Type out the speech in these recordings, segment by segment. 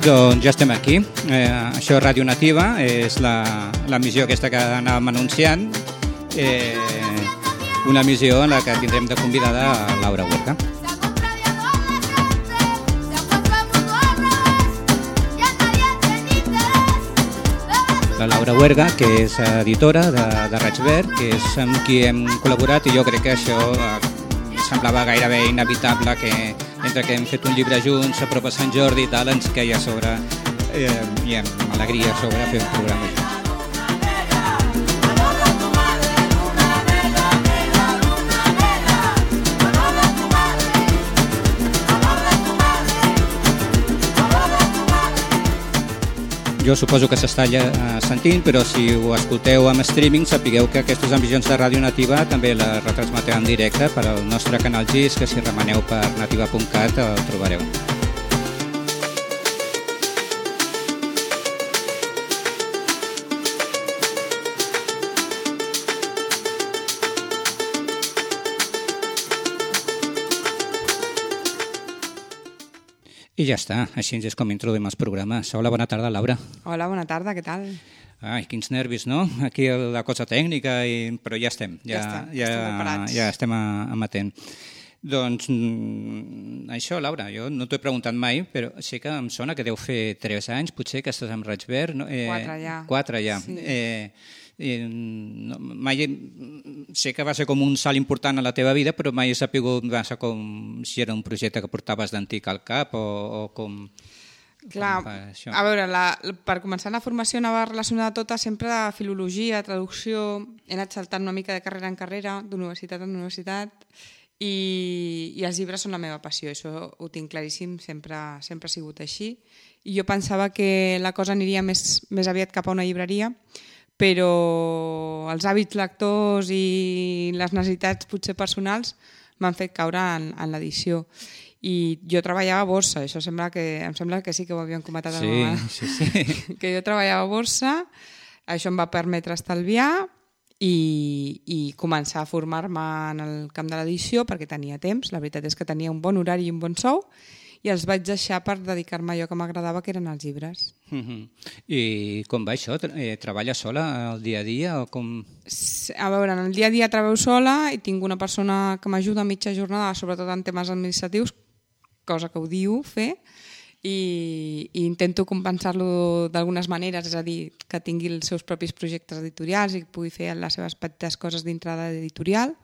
Doncs ja estem aquí. Això és Ràdio Nativa, és l'emissió aquesta que anàvem anunciant, una emissió en la que tindrem de convidada a Laura Huerga. La Laura Huerga, que és editora de Raig Verd, que és amb qui hem col·laborat, i jo crec que això semblava gairebé inevitable, que mentre que hem fet un llibre junts a prop a Sant Jordi i tal, ens queia a sobre i amb alegria a sobre fer un programa junts. Jo suposo que s'està sentint, però si ho escolteu amb streaming sapigueu que aquestes emissions de Ràdio Nativa també les retransmetem en directe per al nostre canal GIS, que si remeneu per nativa.cat el trobareu. I ja està, així és com introduïm els programes. Hola, bona tarda, Laura. Hola, bona tarda, què tal? Ai, quins nervis, no? Aquí la cosa tècnica, però ja estem. Ja estem amatent. Doncs això, Laura, jo no t'ho he preguntat mai, però sí que em sona que deu fer 3 anys, potser, que estàs amb Raig Verd. No? 4 ja. 4 ja. Sí. Mai sé que va ser com un salt important a la teva vida, però mai he sapigut com si era un projecte que portaves d'antic al cap o com... Clar, a veure, per començar la formació anava relacionada tota sempre a filologia, traducció, he anat saltant una mica de carrera en carrera, d'universitat en universitat, i els llibres són la meva passió, això ho tinc claríssim, sempre ha sigut així, i jo pensava que la cosa aniria més aviat cap a una llibreria, però els hàbits lectors i les necessitats potser personals m'han fet caure en l'edició. I jo treballava a borsa, això em sembla que sí que ho havíem comentat alguna vegada. Sí. Que jo treballava a borsa, això em va permetre estalviar i començar a formar-me en el camp de l'edició perquè tenia temps, la veritat és que tenia un bon horari i un bon sou, i els vaig deixar per dedicar-me a allò que m'agradava, que eren els llibres. I com va això? Treballes sola el dia a dia o com...? A veure, en el dia a dia treballo sola i tinc una persona que m'ajuda a mitja jornada, sobretot en temes administratius, cosa que ho diu fer, i intento compensar-lo d'algunes maneres, és a dir, que tingui els seus propis projectes editorials i pugui fer les seves petites coses dintre de l'editorial.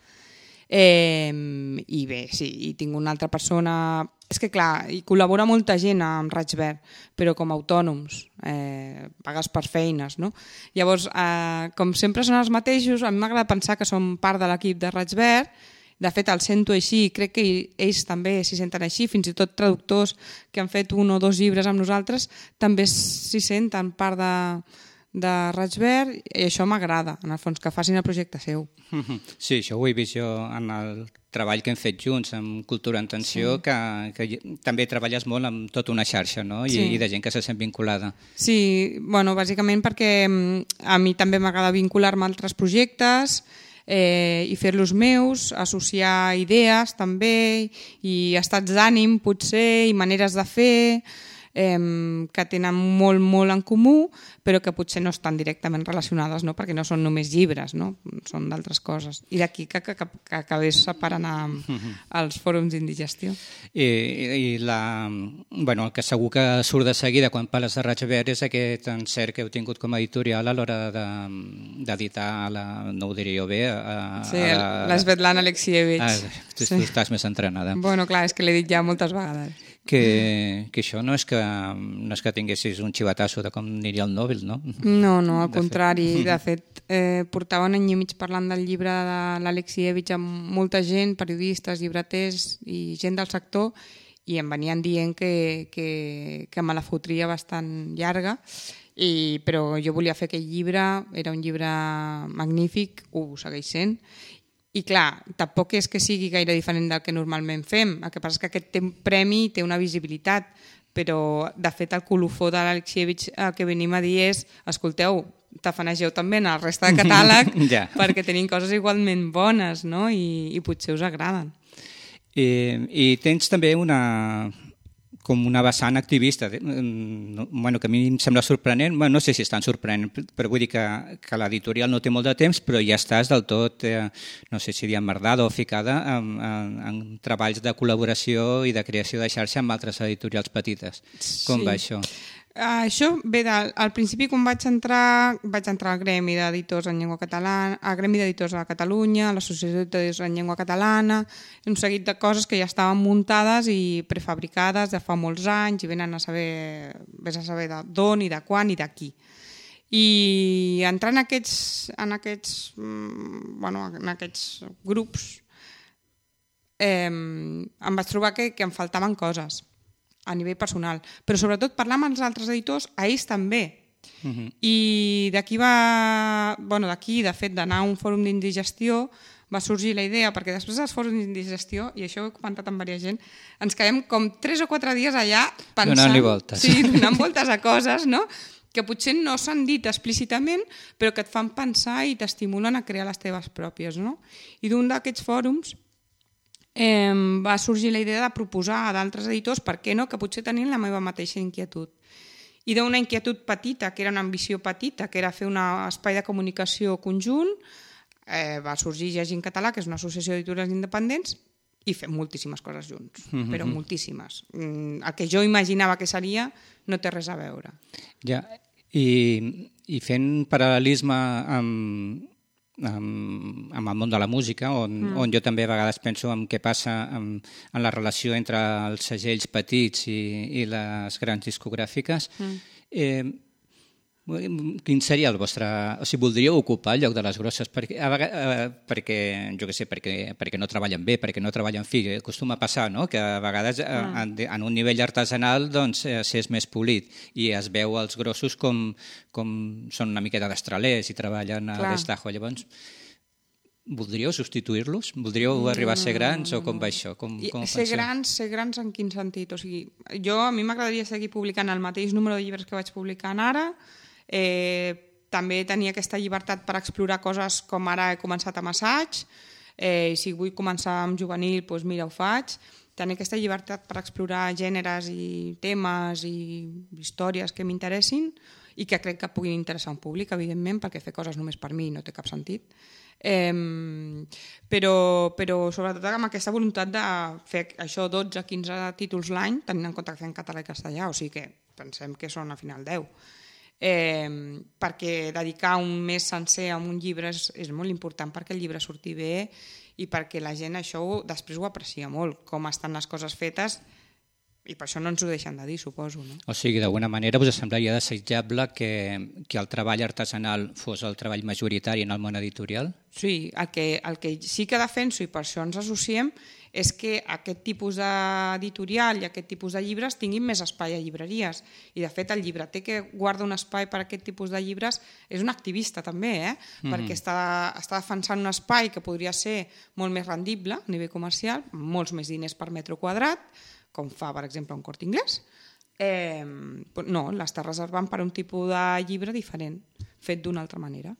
I bé, sí, i tinc una altra persona... És que clar, hi col·labora molta gent amb Raig Verd, però com a autònoms, pagues per feines, no? Llavors, com sempre són els mateixos, a mi m'agrada pensar que som part de l'equip de Raig Verd. De fet, el sento així, crec que ells també s'hi senten així, fins i tot traductors que han fet 1 o 2 llibres amb nosaltres també s'hi senten part de Raig Verd, i això m'agrada, en el fons, que facin el projecte seu. Sí, això ho he vist jo en el treball que hem fet junts amb Cultura en Tensió, sí. que també treballes molt amb tota una xarxa, no? I de gent que se sent vinculada. Sí, bueno, bàsicament perquè a mi també m'agrada vincular-me a altres projectes, i fer-los meus, associar idees també, i estats d'ànim potser, i maneres de fer, que tenen molt, molt en comú, però que potser no estan directament relacionades, no? Perquè no són només llibres, no? Són d'altres coses. I d'aquí que acabés separant els fòrums d'indigestió. El que segur que surt de seguida quan parles de Raig Verd és aquest encert que heu tingut com a editorial a l'hora d'editar, no ho diria jo bé... Sí, l'Svetlana Alexievich. Tu estàs més entrenada. Bueno, clar, és que l'he dit ja moltes vegades. Que això no és que tinguessis un xivatasso de com aniria el Nobel, no? No, al contrari. De fet, portava 1 any i mig parlant del llibre de l'Alexievich amb molta gent, periodistes, llibreters i gent del sector, i em venien dient que me la fotria bastant llarga, però jo volia fer aquell llibre, era un llibre magnífic, ho segueix sent, i clar, tampoc és que sigui gaire diferent del que normalment fem, el que passa és que aquest té un premi i té una visibilitat, però de fet el colofó de l'Alexievich el que venim a dir és, escolteu, tafanegeu també en el resta de catàleg perquè tenim coses igualment bones, no? I potser us agraden. I tens també una com una vessant activista, bueno, que a mi em sembla sorprenent, bueno, no sé si és tan sorprenent, però vull dir que l'editorial no té molt de temps, però ja estàs del tot, no sé si dir emmerdada o ficada en treballs de col·laboració i de creació de xarxa amb altres editorials petites. Com va això? Això ve al principi quan vaig entrar al Gremi d'Editors en Llengua Catalana, al Gremi d'Editors a Catalunya, a l'Associació d'Editors en Llengua Catalana, un seguit de coses que ja estaven muntades i prefabricades de fa molts anys i vés a saber d'on i de quan i d'aquí. I entrar en aquests grups em vaig trobar que em faltaven coses a nivell personal, però sobretot parlar amb els altres editors, a ells també. I d'aquí, de fet, d'anar a un fòrum d'indigestió, va sorgir la idea, perquè després dels fòrums d'indigestió, i això ho he comentat amb diversa gent, ens quedem com 3 o 4 dies allà pensant... Donant-li voltes. Sí, donant voltes a coses, no?, que potser no s'han dit explícitament, però que et fan pensar i t'estimulen a crear les teves pròpies, no? I d'un d'aquests fòrums va sorgir la idea de proposar a d'altres editors, per què no, que potser tenien la meva mateixa inquietud. I d'una inquietud petita, que era una ambició petita, que era fer un espai de comunicació conjunt, va sorgir Llegir en Català, que és una associació d'editores independents, i fem moltíssimes coses junts, però moltíssimes. El que jo imaginava que seria no té res a veure. Ja, i fent paral·lelisme amb el món de la música, on jo també a vegades penso en què passa en la relació entre els segells petits i les grans discogràfiques. Quin seria el vostre... O sigui, voldríeu ocupar el lloc de les grosses? Perquè jo què sé, perquè no treballen bé, perquè no treballen fi. Acostuma a passar, no?, que a vegades en un nivell artesanal doncs s'és més polit i es veu els grossos com són una miqueta destralers i treballen a destajo. Llavors, voldríeu substituir-los? Voldríeu arribar a ser grans o com va això? Ser grans en quin sentit? O sigui, a mi m'agradaria seguir publicant el mateix número de llibres que vaig publicant ara. També tenir aquesta llibertat per explorar coses com ara he començat amb assaig, i si vull començar amb juvenil, doncs mira, ho faig. Tenir aquesta llibertat per explorar gèneres i temes i històries que m'interessin i que crec que puguin interessar un públic, evidentment, perquè fer coses només per mi no té cap sentit. Però sobretot amb aquesta voluntat de fer això 12-15 títols l'any, tenint en compte que fem català i castellà, o sigui que pensem que són al final 10. Perquè dedicar un mes sencer a un llibre és molt important perquè el llibre surti bé i perquè la gent això després ho aprecia molt, com estan les coses fetes, i per això no ens ho deixen de dir, suposo. No? O sigui, d'alguna manera us semblaria desitjable que el treball artesanal fos el treball majoritari en el món editorial? Sí, el que sí que defenso, i per això ens associem, és que aquest tipus d'editorial i aquest tipus de llibres tinguin més espai a llibreries. I, de fet, el llibreter que guarda un espai per a aquest tipus de llibres és un activista, també, perquè està defensant un espai que podria ser molt més rendible a nivell comercial, amb molts més diners per metre quadrat, com fa, per exemple, un Corte Inglés. No, l'està reservant per a un tipus de llibre diferent, fet d'una altra manera.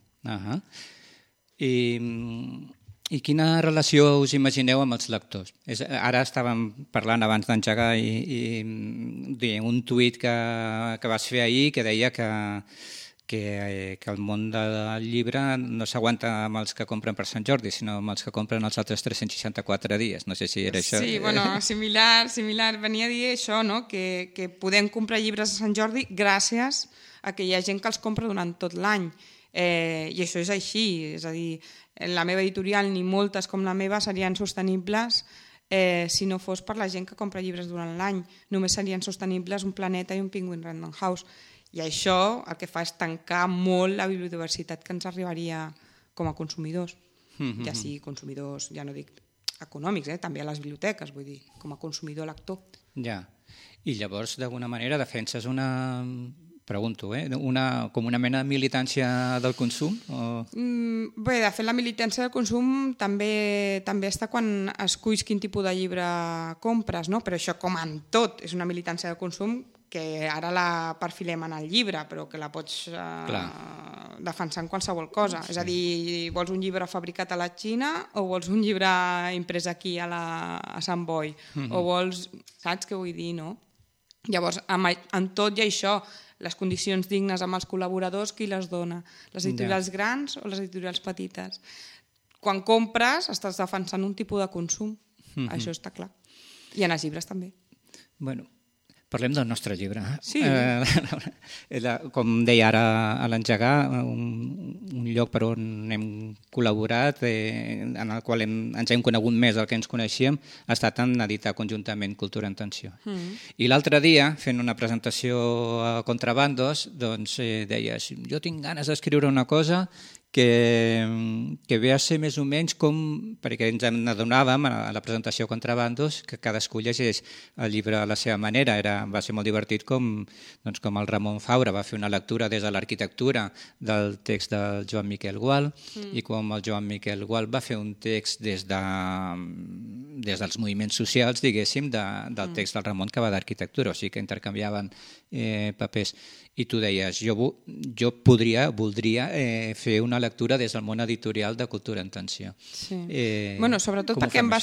I quina relació us imagineu amb els lectors? Ara estàvem parlant abans d'engegar i un tuit que vas fer ahir que deia que el món del llibre no s'aguanta amb els que compren per Sant Jordi, sinó amb els que compren els altres 364 dies. No sé si era això. Sí, similar. Venia a dir això, no? Que podem comprar llibres a Sant Jordi gràcies a que hi ha gent que els compra durant tot l'any. I això és així, és a dir, la meva editorial ni moltes com la meva serien sostenibles si no fos per la gent que compra llibres durant l'any. Només serien sostenibles un Planeta i un Penguin Random House. I això el que fa és tancar molt la biodiversitat que ens arribaria com a consumidors. Ja sigui consumidors, ja no dic econòmics, també a les biblioteques, vull dir, com a consumidor lector. Ja, i llavors d'alguna manera defenses pregunto, com una mena de militància del consum? Bé, de fet la militància del consum també està quan esculls quin tipus de llibre compres, no? Però això, com en tot, és una militància del consum que ara la perfilem en el llibre, però que la pots defensar en qualsevol cosa. És a dir, vols un llibre fabricat a la Xina o vols un llibre imprès aquí a Sant Boi? O vols... Saps què vull dir, no? Llavors, en tot i això, les condicions dignes amb els col·laboradors, qui les dona? Les editorials grans o les editorials petites? Quan compres, estàs defensant un tipus de consum. Això està clar. I en els llibres també. Bueno, parlem del nostre llibre. Sí. Com deia ara a l'engegar, un lloc per on hem col·laborat, en el qual ens hem conegut més del que ens coneixíem, ha estat en editar conjuntament Cultura en Tensió. I l'altre dia, fent una presentació a Contrabandos, doncs deies, jo tinc ganes d'escriure una cosa que ve a ser més o menys com, perquè ens adonàvem a la presentació a Contrabandos, que cadascú llegeix el llibre a la seva manera. Va ser molt divertit com el Ramon Faura va fer una lectura des de l'arquitectura del text del Joan Miquel Gual i com el Joan Miquel Gual va fer un text des dels moviments socials, diguéssim, del text del Ramon que va d'arquitectura, o sigui que intercanviaven papers. I tu deies, jo voldria fer una lectura des del món editorial de Cultura en Tensió. Sí. Sobretot perquè em va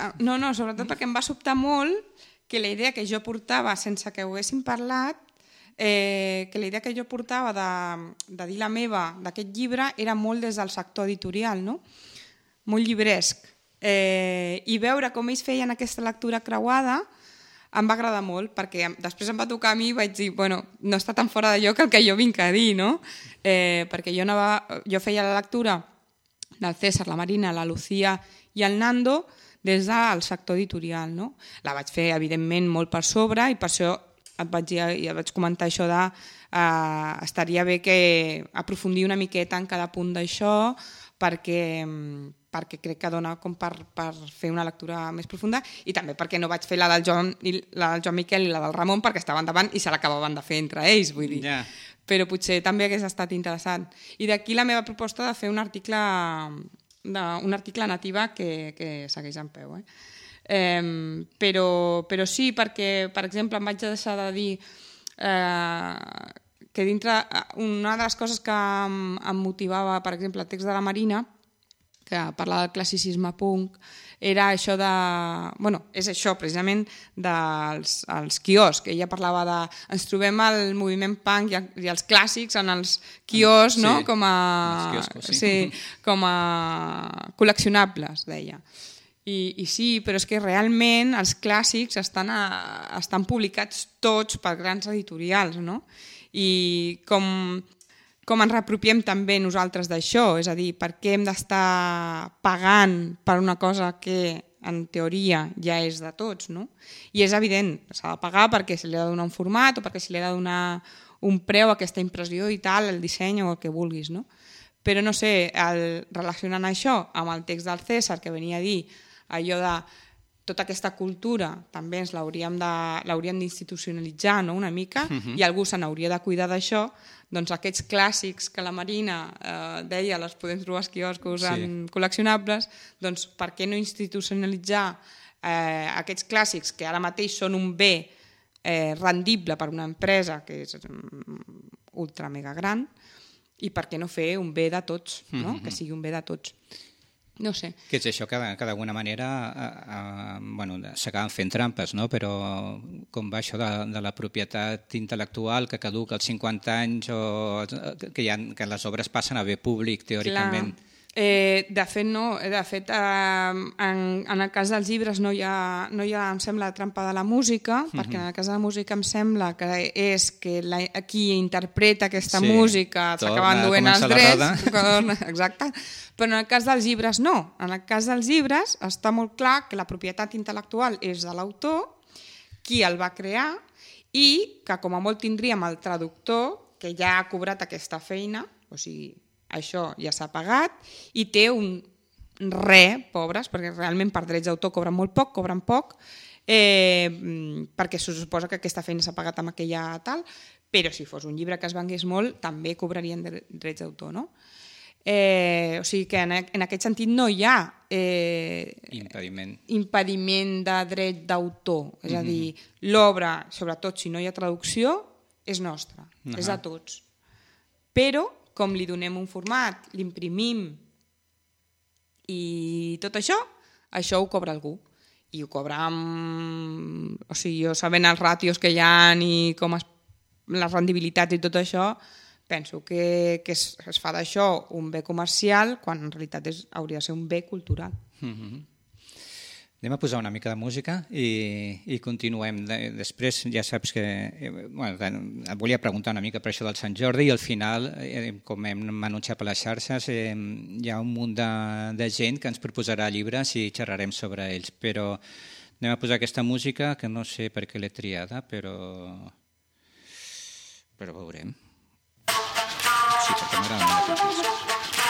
sobtar molt que la idea que jo portava, sense que ho haguéssim parlat, que la idea que jo portava de dir la meva d'aquest llibre era molt des del sector editorial, no? Molt llibresc. I veure com ells feien aquesta lectura creuada em va agradar molt, perquè després em va tocar a mi i vaig dir, no està tan fora de lloc el que jo vinc a dir, no? Perquè jo feia la lectura del César, la Marina, la Lucía i el Nando des del sector editorial, no? La vaig fer, evidentment, molt per sobre i per això et vaig comentar això de estaria bé que aprofundir una miqueta en cada punt d'això perquè crec que dona com per fer una lectura més profunda i també perquè no vaig fer la del Joan Miquel i la del Ramon perquè estaven davant i se l'acabaven de fer entre ells, vull dir. Yeah. Però potser també hagués estat interessant. I d'aquí la meva proposta de fer un article nativa que segueix en peu. Però sí, perquè, per exemple, em vaig deixar de dir que dintre una de les coses que em motivava, per exemple, el text de la Marina, que parla del classicisme punk, era això és això precisament dels quioscs, que ella parlava de ens trobem al moviment punk i els clàssics en els quioscs, no? Com a col·leccionables, deia. I sí, però és que realment els clàssics estan publicats tots per grans editorials, no? I com ens reapropiem també nosaltres d'això, és a dir, per què hem d'estar pagant per una cosa que en teoria ja és de tots, no? I és evident, s'ha de pagar perquè se li ha de donar un format o perquè se li ha de donar un preu a aquesta impressió i tal, el disseny o el que vulguis, no? Però no sé, relacionant això amb el text del César que venia a dir allò de tota aquesta cultura també ens l'hauríem d'institucionalitzar, no? Una mica, i algú se n'hauria de cuidar d'això, doncs aquests clàssics que la Marina deia, les podem trobar als quioscos col·leccionables, doncs per què no institucionalitzar aquests clàssics que ara mateix són un bé rendible per una empresa que és ultra mega gran, i per què no fer un bé de tots, no? Que sigui un bé de tots. No sé. Que és això que d'alguna manera s'acaben fent trampes, no? Però com va això de la propietat intel·lectual que caduca als 50 anys o que les obres passen a bé públic, teòricament. Clar. De fet, no. De fet, en el cas dels llibres no hi ha, em sembla, trampa de la música, perquè en el cas de la música em sembla que és que qui interpreta aquesta música s'acaben duent els drets. Exacte. Però en el cas dels llibres no. En el cas dels llibres està molt clar que la propietat intel·lectual és de l'autor, qui el va crear, i que com a molt tindríem el traductor, que ja ha cobrat aquesta feina, o sigui, això ja s'ha pagat, i té un pobres, perquè realment per drets d'autor cobren molt poc, perquè se suposa que aquesta feina s'ha pagat amb aquella tal, però si fos un llibre que es vengués molt, també cobrarien drets d'autor, no? O sigui que en aquest sentit no hi ha impediment de dret d'autor, és a dir, l'obra, sobretot si no hi ha traducció, és nostra, és de tots. Però com li donem un format, l'imprimim i tot això ho cobra algú. i ho cobra amb... O sigui, jo sabent els ràtios que hi ha i com les rendibilitats i tot això, penso que es fa d'això un bé comercial quan en realitat hauria de ser un bé cultural. Anem a posar una mica de música i continuem. Després ja saps que et volia preguntar una mica per això del Sant Jordi i al final, com hem anunciat per les xarxes, hi ha un munt de gent que ens proposarà llibres i xerrarem sobre ells, però anem a posar aquesta música que no sé per què l'he triada, però veurem. Sí, perquè m'agrada molt aquest disc.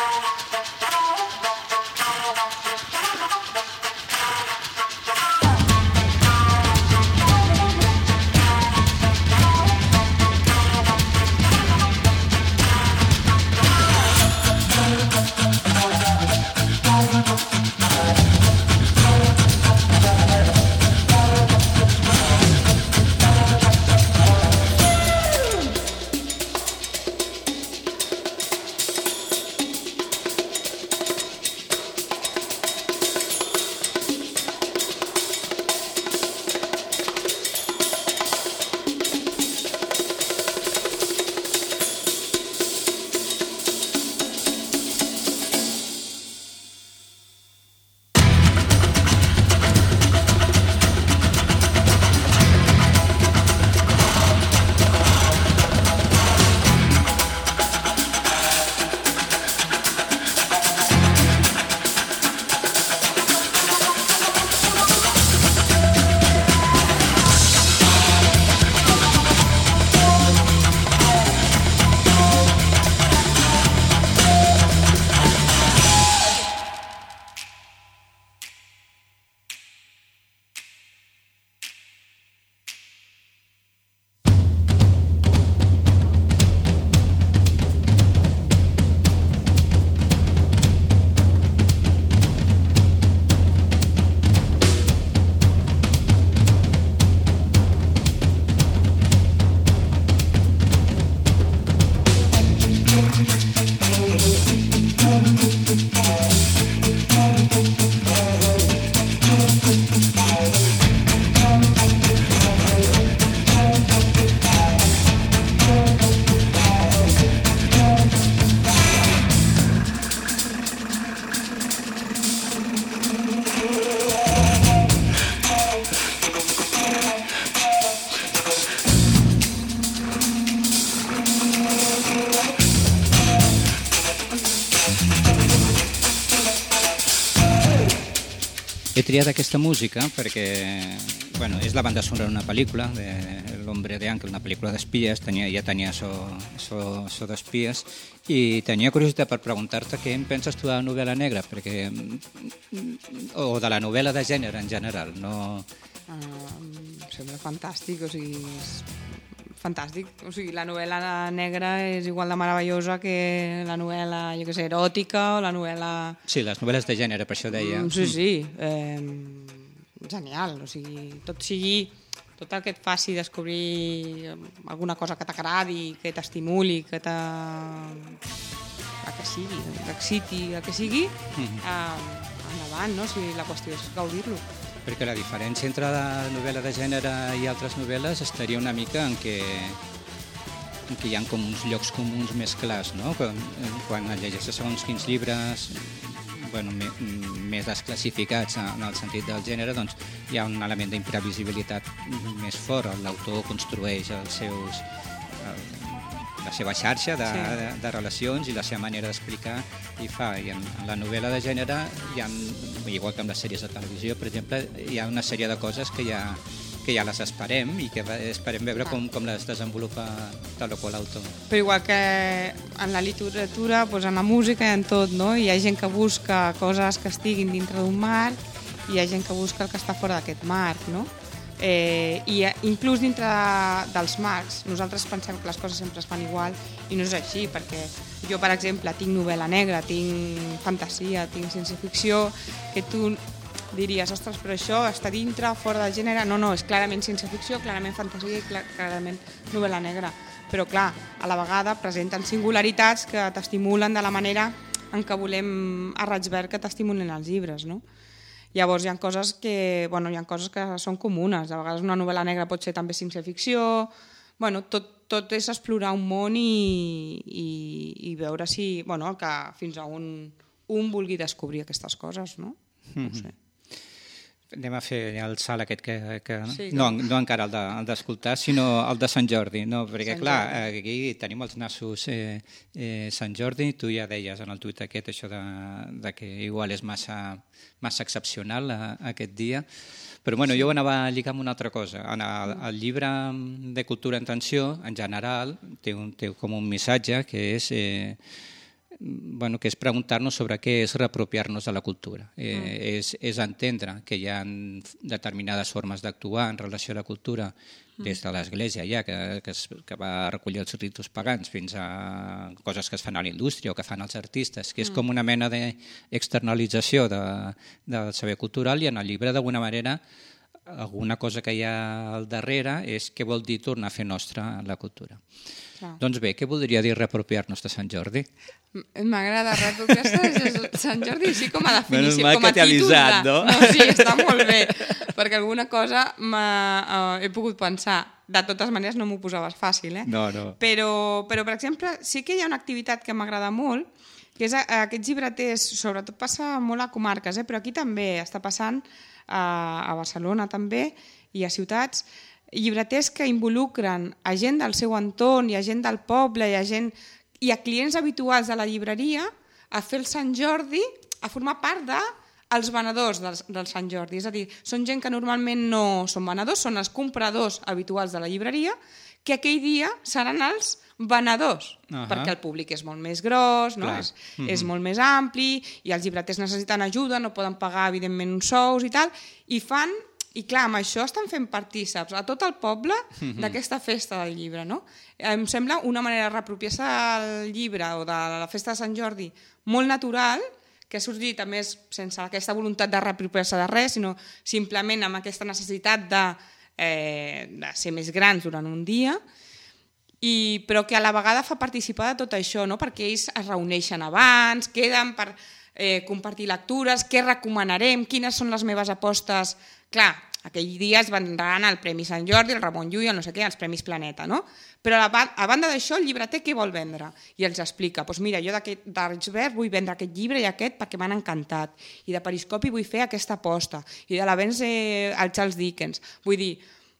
He triat aquesta música perquè és la banda sonora d'una pel·lícula, de L'Hombre de Ángel, una pel·lícula d'espies, ja tenia so d'espies, i tenia curiositat per preguntar-te què en penses tu de la novel·la negra, o de la novel·la de gènere en general. Sembla fantàstic, o sigui, fantàstic. O sigui, la novel·la negra és igual de meravellosa que la novel·la, jo què sé, eròtica o la novel·la... Sí, les novel·les de gènere, per això deia. Sí. Genial, o sigui, tot el que et faci descobrir alguna cosa que t'agradi, que t'estimuli, que t'exciti, el que sigui, endavant, no? Si la qüestió és gaudir-lo. Perquè la diferència entre la novel·la de gènere i altres novel·les estaria una mica en què hi ha com uns llocs comuns més clars, no? Quan llegeixes segons quins llibres més desclassificats en el sentit del gènere, doncs hi ha un element d'imprevisibilitat més fort. L'autor construeix la seva xarxa de relacions i la seva manera d'explicar i fa. I en la novel·la de gènere, igual que en les sèries de televisió, per exemple, hi ha una sèrie de coses que ja les esperem i que esperem veure com les desenvolupa tal o qual autor. Però igual que en la literatura, en la música i en tot, no? Hi ha gent que busca coses que estiguin dintre d'un marc i hi ha gent que busca el que està fora d'aquest marc, no? I inclús dintre dels marcs nosaltres pensem que les coses sempre es fan igual i no és així, perquè jo, per exemple, tinc novel·la negra, tinc fantasia, tinc ciència-ficció, que tu diries, ostres, però això està dintre o fora del gènere? No, és clarament ciència-ficció, clarament fantasia i clarament novel·la negra. Però, clar, a la vegada presenten singularitats que t'estimulen de la manera en què volem a Raig Verd que t'estimulen els llibres, no? Llavors hi ha coses que són comunes. A vegades una novel·la negra pot ser també ciència-ficció. Tot és explorar un món i veure si, que fins a on un vulgui descobrir aquestes coses, no? No ho sé. Anem a fer el salt aquest no encara el d'escoltar, sinó el de Sant Jordi, no? Perquè clar, aquí tenim els nassos Sant Jordi, tu ja deies en el tuit aquest això de que igual és massa excepcional aquest dia, però jo ho anava a lligar amb una altra cosa. El llibre de Cultura en Tensió, en general, té com un missatge que és preguntar-nos sobre què és reapropiar-nos de la cultura. És entendre que hi ha determinades formes d'actuar en relació a la cultura des de l'Església ja, que va recollir els ritus pagans, fins a coses que es fan a la indústria o que fan els artistes, que és com una mena d'externalització del saber cultural, i en el llibre, d'alguna manera, alguna cosa que hi ha al darrere és què vol dir tornar a fer nostra la cultura. Doncs bé, què voldria dir reapropiar-nos de Sant Jordi? M'agrada reapropiar-se de Sant Jordi, així com a definició, com a títol. Sí, està molt bé, perquè alguna cosa he pogut pensar. De totes maneres no m'ho posaves fàcil, No. Però, per exemple, sí que hi ha una activitat que m'agrada molt, que és aquests llibreters, sobretot passa molt a comarques, però aquí també està passant, a Barcelona també, i a ciutats, llibreters que involucren a gent del seu entorn i a gent del poble i a clients habituals de la llibreria a fer el Sant Jordi, a formar part dels venedors del Sant Jordi. És a dir, són gent que normalment no són venedors, són els compradors habituals de la llibreria, que aquell dia seran els venedors, perquè el públic és molt més gros, no? És molt més ampli, i els llibreters necessiten ajuda, no poden pagar, evidentment, uns sous i tal, i clar, amb això estan fent partíceps a tot el poble d'aquesta festa del llibre, no? Em sembla una manera de reapropiar-se del llibre o de la festa de Sant Jordi molt natural, que ha sorgit a més sense aquesta voluntat de reapropiar-se de res, sinó simplement amb aquesta necessitat de ser més grans durant un dia, però que a la vegada fa participar de tot això, no? Perquè ells es reuneixen abans, queden per compartir lectures, què recomanarem, quines són les meves apostes. Clar, aquell dia es vendran el Premi Sant Jordi, el Ramon Llull, el no sé què, els Premis Planeta, no? Però a banda d'això, el llibreter què vol vendre? I els explica, doncs mira, jo d'Archbert vull vendre aquest llibre i aquest perquè m'han encantat, i de Periscopi vull fer aquesta aposta, i de l'Avenç al Charles Dickens. Vull dir,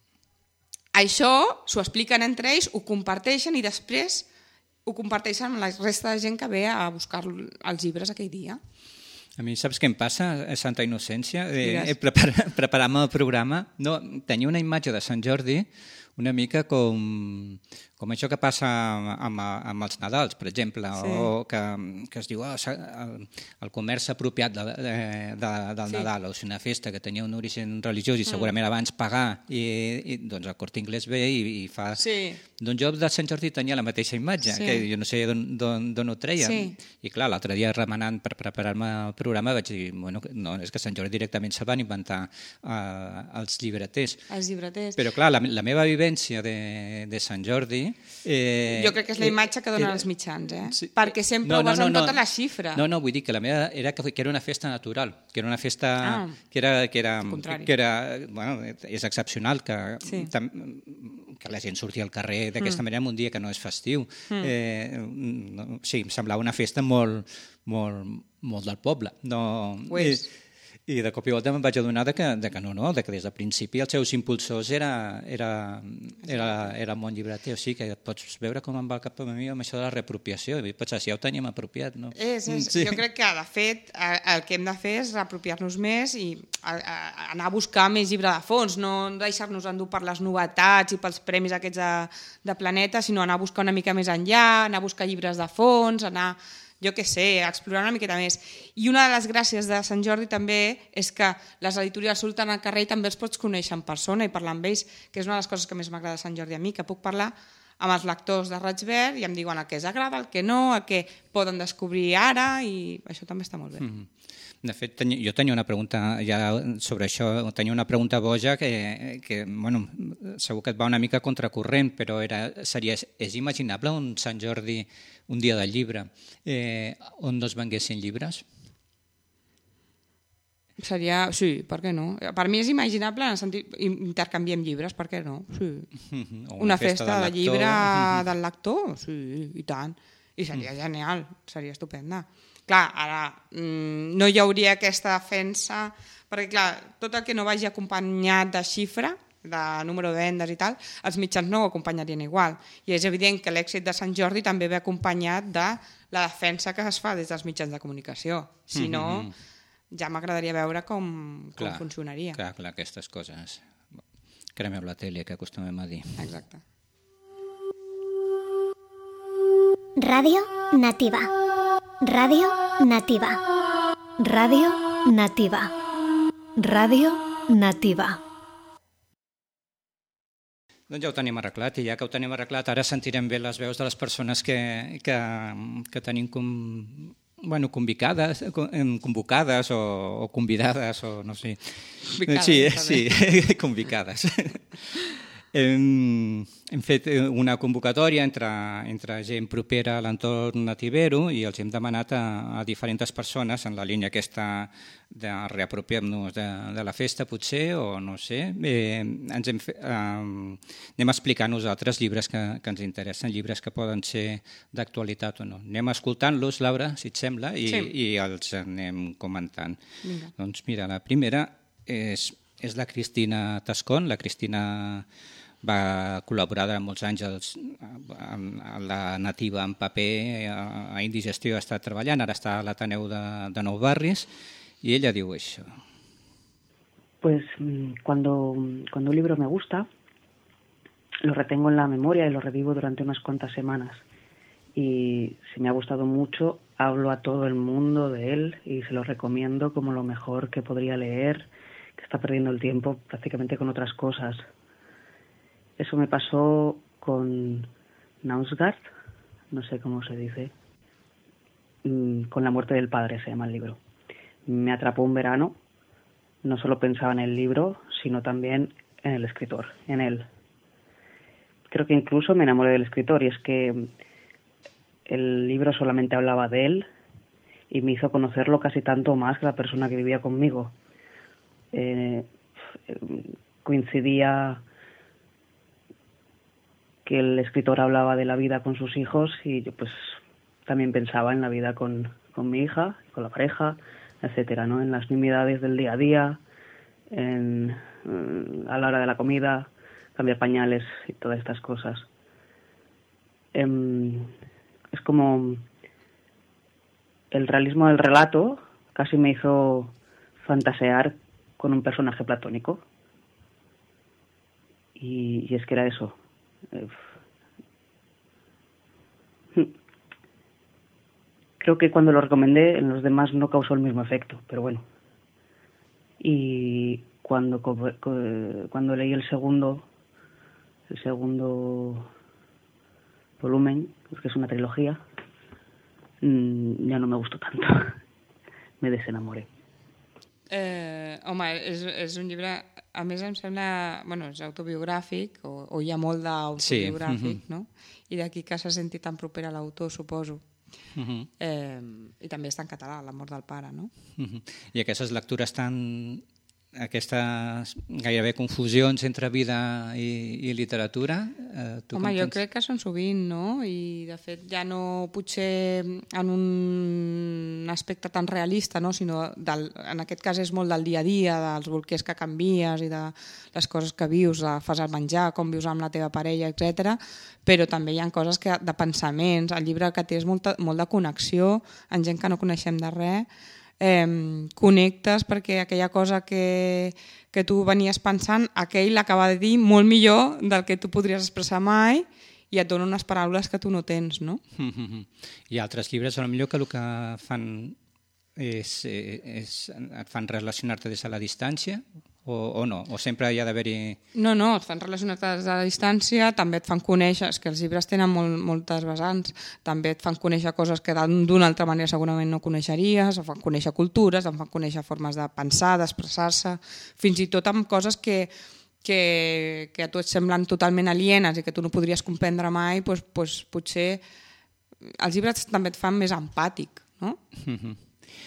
això s'ho expliquen entre ells, ho comparteixen i després ho comparteixen amb la resta de gent que ve a buscar els llibres aquell dia. A mi saps què em passa, a Santa Innocència? Preparant el programa, tenia una imatge de Sant Jordi una mica com això que passa amb els Nadals, per exemple, o que es diu el comerç apropiat del Nadal, o sigui, una festa que tenia un origen religiós i segurament abans pagar, i doncs el Corte Inglés ve i fa... Doncs jo de Sant Jordi tenia la mateixa imatge, que jo no sé d'on ho treia. I clar, l'altre dia remenant per preparar-me el programa vaig dir, bueno, no, és que Sant Jordi directament se'l van inventar els llibreters. Però clar, la meva vivència de Sant Jordi... Jo crec que és la imatge que donen els mitjans, perquè sempre ho basen totes les xifres. No, vull dir que la meva era que era una festa natural, que era una festa que era, bueno, és excepcional que la gent surti al carrer d'aquesta manera en un dia que no és festiu. Sí, em semblava una festa molt del poble. Ho és. I de cop i volta me'n vaig adonar que no, que des del principi els seus impulsors era el món llibreter, o sigui que pots veure com em va el cap a mi amb això de la reapropiació, i pots dir, si ja ho teníem apropiat, no? Jo crec que, de fet, el que hem de fer és reapropiar-nos més i anar a buscar més llibre de fons, no deixar-nos endur per les novetats i pels premis aquests de Planeta, sinó anar a buscar una mica més enllà, anar a buscar llibres de fons, anar... jo què sé, explorar una miqueta més. I una de les gràcies de Sant Jordi també és que les editorials surten al carrer i també els pots conèixer en persona i parlar amb ells, que és una de les coses que més m'agrada de Sant Jordi a mi, que puc parlar amb els lectors de Raig Verd i em diuen el que els agrada, el que no, el que poden descobrir ara, i això també està molt bé. De fet, jo tenia una pregunta ja sobre això, tenia una pregunta boja que bueno, segur que et va una mica contracorrent, però és imaginable un Sant Jordi, un dia del llibre, on no es venguessin llibres? Seria, sí, per què no? Per mi és imaginable en el sentit, intercanviem llibres, per què no? Sí. Una festa de llibre del lector, sí, i tant. I seria genial, seria estupenda. Clar, ara no hi hauria aquesta defensa, perquè clar, tot el que no vagi acompanyat de xifra, de número de vendes i tal, els mitjans no ho acompanyarien igual. I és evident que l'èxit de Sant Jordi també ve acompanyat de la defensa que es fa des dels mitjans de comunicació. Si no, ja m'agradaria veure com funcionaria. Clar, aquestes coses. Cremeu la tele, que acostumem a dir. Exacte. Radio Nativa. Radio Nativa. Radio Nativa. Radio Nativa. Doncs ja ho tenim arreglat, i ja que ho tenim arreglat, ara sentirem bé les veus de les persones que tenim convocades o convidades, o no sé. Sí, convocades. Hem fet una convocatòria entre gent propera a l'entorn nativero i els hem demanat a diferents persones en la línia aquesta de reapropiem-nos de la festa, potser, o no sé. Anem a explicar nosaltres llibres que ens interessen, llibres que poden ser d'actualitat o no. Anem escoltant-los, Laura, si et sembla, i els anem comentant. Doncs mira, la primera és la Cristina Tascón. La Cristina va col·laborar durant molts anys amb la Nativa en paper, a Indigestió ha estat treballant, ara està a l'Ateneu de Nou Barris, y ella dijo eso. Pues cuando un libro me gusta, lo retengo en la memoria y lo revivo durante unas cuantas semanas. Y si me ha gustado mucho, hablo a todo el mundo de él y se lo recomiendo como lo mejor que podría leer, que está perdiendo el tiempo prácticamente con otras cosas. Eso me pasó con Knausgaard, no sé cómo se dice, con La muerte del padre se llama el libro. Me atrapó un verano, no solo pensaba en el libro, sino también en el escritor, en él. Creo que incluso me enamoré del escritor, y es que el libro solamente hablaba de él y me hizo conocerlo casi tanto más que la persona que vivía conmigo. Coincidía que el escritor hablaba de la vida con sus hijos y yo pues también pensaba en la vida con mi hija, con la pareja, etcétera, ¿no? En las nimiedades del día a día, a la hora de la comida, cambiar pañales y todas estas cosas. Es como el realismo del relato casi me hizo fantasear con un personaje platónico. Y es que era eso. Creo que cuando lo recomendé en los demás no causó el mismo efecto, pero bueno. Y cuando leí el segundo volumen, que es una trilogía, ya no me gustó tanto. Me desenamoré. Home, és un llibre, a més em sembla, bueno, és autobiogràfic, o hi ha molt d'autobiogràfic, no? I d'aquí que se senti tan proper a l'autor, suposo. I també està en català, La mort del pare, no? I aquestes lectures aquestes gairebé confusions entre vida i literatura? Home, jo crec que són sovint, no? I de fet ja no potser en un aspecte tan realista, no? Sinó en aquest cas és molt del dia a dia, dels bolquers que canvies i de les coses que vius, fas el menjar, com vius amb la teva parella, etc. Però també hi ha coses de pensaments. El llibre que té és molt de connexió amb gent que no coneixem de res. Connectes perquè aquella cosa que tu venies pensant, aquell l'acaba de dir molt millor del que tu podries expressar mai i et dona unes paraules que tu no tens, no? Hi ha altres llibres, potser que el que fan et fan relacionar-te des de la distància o no? O sempre hi ha d'haver-hi... No, et fan relacionar-te des de la distància, també et fan conèixer, és que els llibres tenen moltes vessants, també et fan conèixer coses que d'una altra manera segurament no coneixeries, et fan conèixer cultures, et fan conèixer formes de pensar, d'expressar-se, fins i tot amb coses que a tu et semblen totalment alienes i que tu no podries comprendre mai, doncs potser els llibres també et fan més empàtic, no?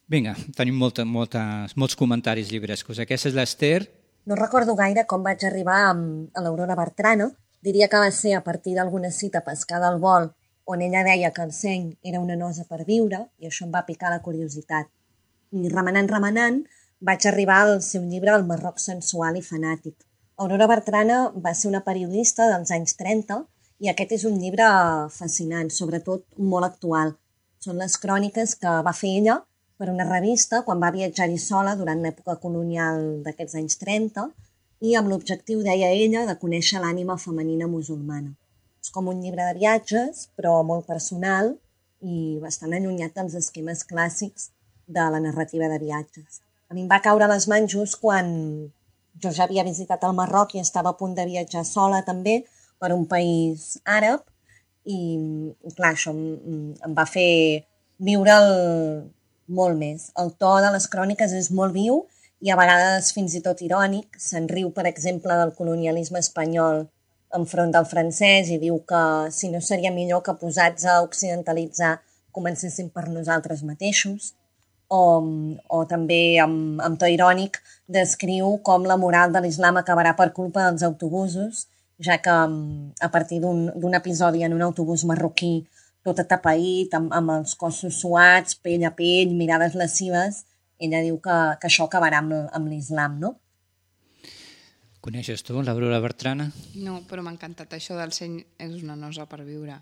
Vinga, tenim molts comentaris llibrescos. Aquesta és l'Ester. No recordo gaire com vaig arribar a l'Aurora Bertrana. Diria que va ser a partir d'alguna cita pescada al vol on ella deia que el seny era una nosa per viure i això em va picar la curiositat. I remenant, vaig arribar al seu llibre El Marroc sensual i fanàtic. Aurora Bertrana va ser una periodista dels anys 30 i aquest és un llibre fascinant, sobretot molt actual. Són les cròniques que va fer ella per una revista quan va viatjar-hi sola durant l'època colonial d'aquests anys 30 i amb l'objectiu, deia ella, de conèixer l'ànima femenina musulmana. És com un llibre de viatges, però molt personal i bastant allunyat dels esquemes clàssics de la narrativa de viatges. A mi em va caure a les mans just quan jo ja havia visitat el Marroc i estava a punt de viatjar sola també per un país àrab i clar, això em va fer viure'l molt més. El to de les cròniques és molt viu i a vegades fins i tot irònic. Se'n riu, per exemple, del colonialisme espanyol enfront del francès i diu que si no seria millor que posats a occidentalitzar comencessin per nosaltres mateixos. O també, amb to irònic, descriu com la moral de l'islam acabarà per culpa dels autobusos, ja que a partir d'un episodi en un autobús marroquí tot atapeït, amb els cossos suats, pell a pell, mirades lascives, ella diu que això acabarà amb l'islam, no? Coneixes tu l'Aurora Bertrana? No, però m'ha encantat això del seny, és una nosa per viure.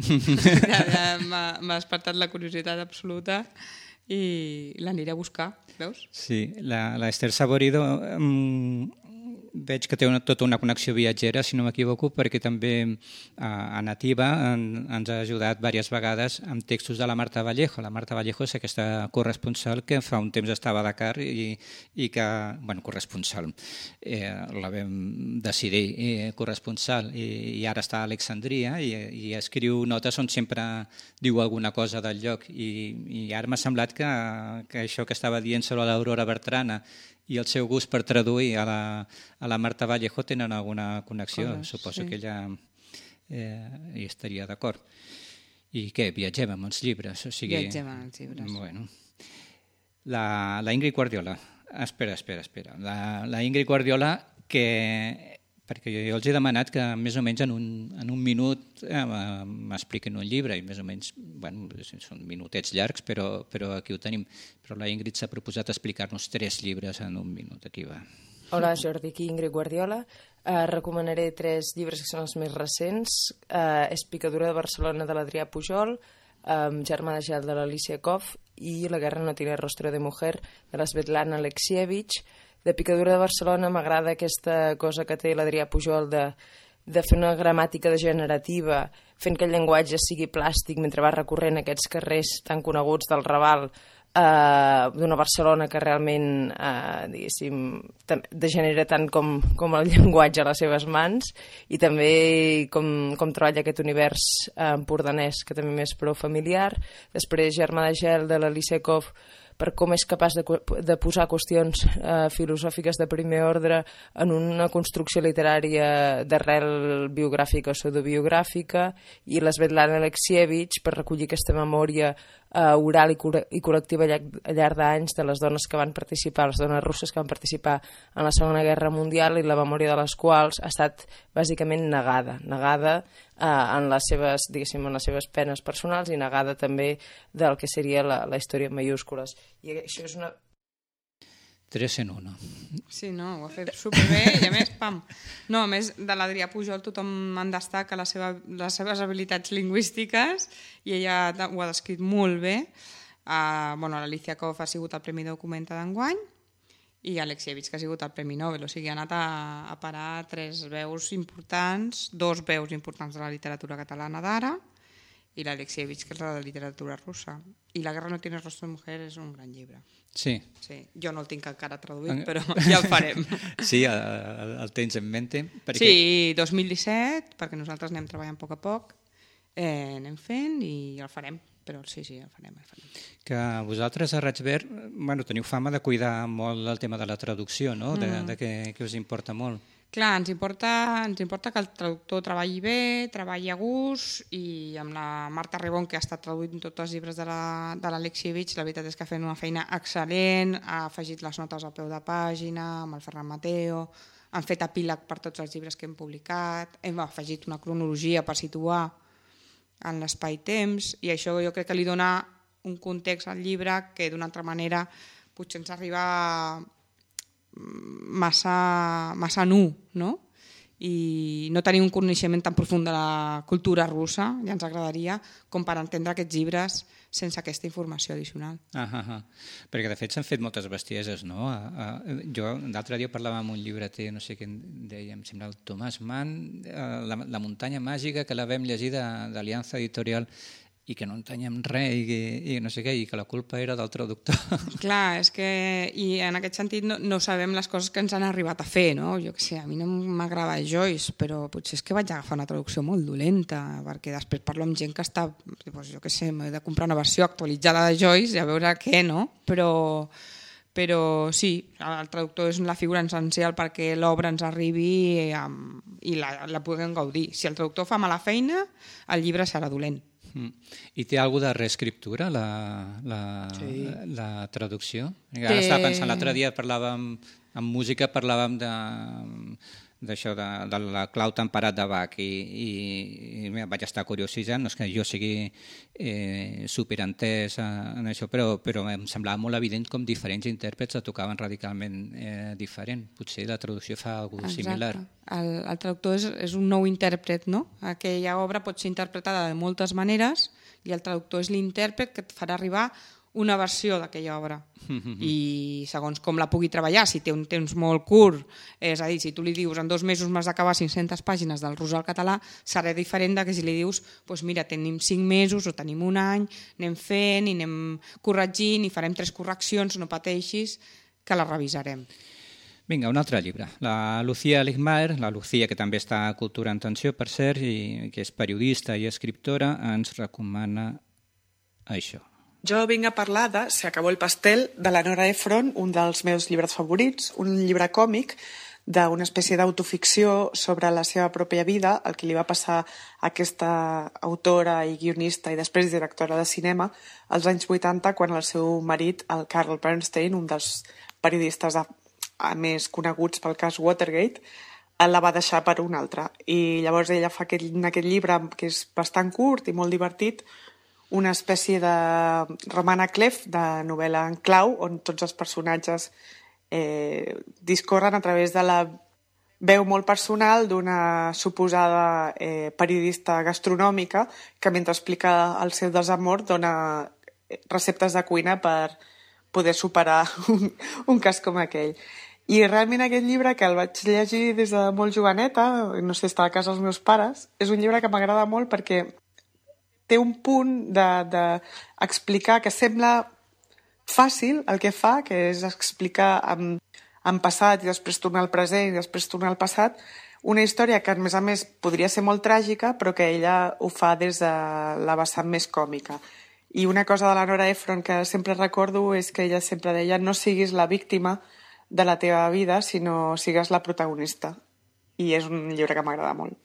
M'ha despertat la curiositat absoluta i l'aniré a buscar, veus? Sí, l'Ester Saborido veig que té tota una connexió viatgera, si no m'equivoco, perquè també a Nativa ens ha ajudat diverses vegades amb textos de la Marta Vallejo. La Marta Vallejo és aquesta corresponsal que fa un temps estava a Dakar i que, bueno, corresponsal, la vam decidir corresponsal i ara està a Alexandria i escriu notes on sempre diu alguna cosa del lloc i ara m'ha semblat que això que estava dient sobre l'Aurora Bertrana i el seu gust per traduir a la Marta Vallejo tenen alguna connexió. Suposo que ella hi estaria d'acord. I què? Viatgem amb els llibres? Viatgem amb els llibres. Bueno. La Ingrid Guardiola. Espera. La Ingrid Guardiola, perquè jo els he demanat que més o menys en un minut m'expliquen un llibre i més o menys, bueno, són minutets llargs, però aquí ho tenim. Però la Ingrid s'ha proposat explicar-nos 3 llibres en un minut. Aquí va. Hola Jordi, aquí Ingrid Guardiola. Recomanaré 3 llibres que són els més recents. És Picadura de Barcelona de l'Adrià Pujol, Germà de gel de l'Alicia Koff i La guerra no tiene rostro de mujer de la Svetlana Alexievich. De Picadura de Barcelona m'agrada aquesta cosa que té l'Adrià Pujol de fer una gramàtica degenerativa, fent que el llenguatge sigui plàstic mentre va recorrent aquests carrers tan coneguts del Raval d'una Barcelona que realment, diguéssim, degenera tant com el llenguatge a les seves mans i també com treballa aquest univers empordanès que també m'és prou familiar. Després Germà de gel de l'Alicia Koff, per com és capaç de posar qüestions filosòfiques de primer ordre en una construcció literària d'arrel biogràfica o pseudobiogràfica, i la Svetlana Alexievich per recollir aquesta memòria oral i col·lectiva al llarg d'anys de les dones que van participar, les dones russes que van participar en la Segona Guerra Mundial i la memòria de les quals ha estat bàsicament negada en les seves, diguéssim, en les seves penes personals i negada també del que seria la història en mayúscules. I això és una... 3 en 1. Sí, no, ho ha fet superbé i a més, pam. No, a més, de l'Adrià Pujol tothom en destaca les seves habilitats lingüístiques i ella ho ha descrit molt bé. L'Alicia Koff ha sigut el Premi Documenta d'enguany i Alexievich, que ha sigut el Premi Nobel. O sigui, ha anat a parar 3 veus importants, 2 veus importants de la literatura catalana d'ara i l'Alexievich, que és la de literatura russa. I La guerra no tiene rostro de mujer és un gran llibre. Sí. Jo no el tinc encara traduït, però ja el farem. Sí, el tens en mente? Sí, 2017, perquè nosaltres anem treballant a poc, anem fent i el farem. Però sí, el farem. Que vosaltres a Raig Verd teniu fama de cuidar molt el tema de la traducció, no? De que us importa molt. Clar, ens importa que el traductor treballi bé, treballi a gust, i amb la Marta Rebón, que ha estat traduint tots els llibres de l'Alexievich, la veritat és que ha fet una feina excel·lent, ha afegit les notes al peu de pàgina, amb el Ferran Mateo, han fet epíleg per tots els llibres que hem publicat, hem afegit una cronologia per situar en l'espai-temps, i això jo crec que li dona un context al llibre que d'una altra manera potser ens arriba massa nu, no? I no tenim un coneixement tan profund de la cultura russa, ja ens agradaria, com per entendre aquests llibres sense aquesta informació addicional. Perquè de fet s'han fet moltes bestieses, no? Jo l'altre dia parlava amb un llibreter, no sé què deia, em sembla el Tomàs Mann, La muntanya màgica, que la vam llegir d'Aliança Editorial, i que no entenyem res i no sé què, i que la culpa era del traductor. Clar, és que i en aquest sentit no sabem les coses que ens han arribat a fer, no? Jo què sé, a mi no m'agrada Joyce, però potser és que vaig agafar una traducció molt dolenta, perquè després parlo amb gent que està, doncs, jo què sé, m'he de comprar una versió actualitzada de Joyce i a veure què, no? Però sí, el traductor és la figura essencial perquè l'obra ens arribi i la puguem gaudir. Si el traductor fa mala feina, el llibre serà dolent. I té alguna de reescriptura, la traducció? Ara estava pensant, l'altre dia parlàvem, amb música parlàvem d'això, de la clau temperat de Bach, i vaig estar curiositzant, no és que jo sigui superentès en això, però em semblava molt evident com diferents intèrprets la tocaven radicalment diferent. Potser la traducció fa alguna cosa similar. El traductor és un nou intèrpret, no? Aquella obra pot ser interpretada de moltes maneres i el traductor és l'intèrpret que et farà arribar una versió d'aquella obra. I segons com la pugui treballar, si té un temps molt curt, és a dir, si tu li dius en 2 mesos m'has d'acabar 500 pàgines del rus al català, serà diferent de que si li dius doncs mira, tenim 5 mesos o tenim un any, anem fent i anem corregint i farem 3 correccions, no pateixis, que la revisarem. Vinga, un altre llibre. La Lucía Ligmaer, la Lucía, que també està a Cultura en Tensió, per cert, i que és periodista i escriptora, ens recomana això. Jo vinc a parlar de Se acabó el pastel, de la Nora Ephron, un dels meus llibres favorits, un llibre còmic d'una espècie d'autoficció sobre la seva pròpia vida, el que li va passar a aquesta autora i guionista i després directora de cinema als anys 80, quan el seu marit, el Carl Bernstein, un dels periodistes més coneguts pel cas Watergate, la va deixar per un altre. I llavors ella fa en aquest llibre, que és bastant curt i molt divertit, una espècie de Romana Clef, de novel·la en clau, on tots els personatges discorren a través de la veu molt personal d'una suposada periodista gastronòmica que mentre explica el seu desamor dona receptes de cuina per poder superar un cas com aquell. I realment aquest llibre, que el vaig llegir des de molt joveneta, no sé, estava a casa dels meus pares, és un llibre que m'agrada molt perquè té un punt d'explicar que sembla fàcil el que fa, que és explicar en passat i després tornar al present i després tornar al passat, una història que a més podria ser molt tràgica però que ella ho fa des de la vessant més còmica. I una cosa de la Nora Ephron que sempre recordo és que ella sempre deia no siguis la víctima de la teva vida, sinó sigues la protagonista. I és un llibre que m'agrada molt.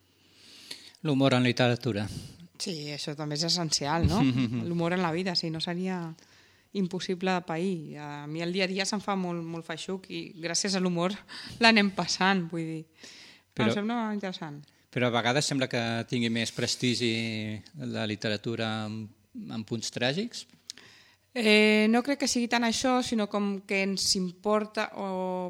L'humor en literatura. Sí, això també és essencial, no? L'humor en la vida, si no seria impossible de pair. A mi el dia a dia se'm fa molt feixuc i gràcies a l'humor l'anem passant, vull dir. Em sembla interessant. Però a vegades sembla que tingui més prestigi la literatura en punts tràgics? No crec que sigui tant això, sinó com que ens importa o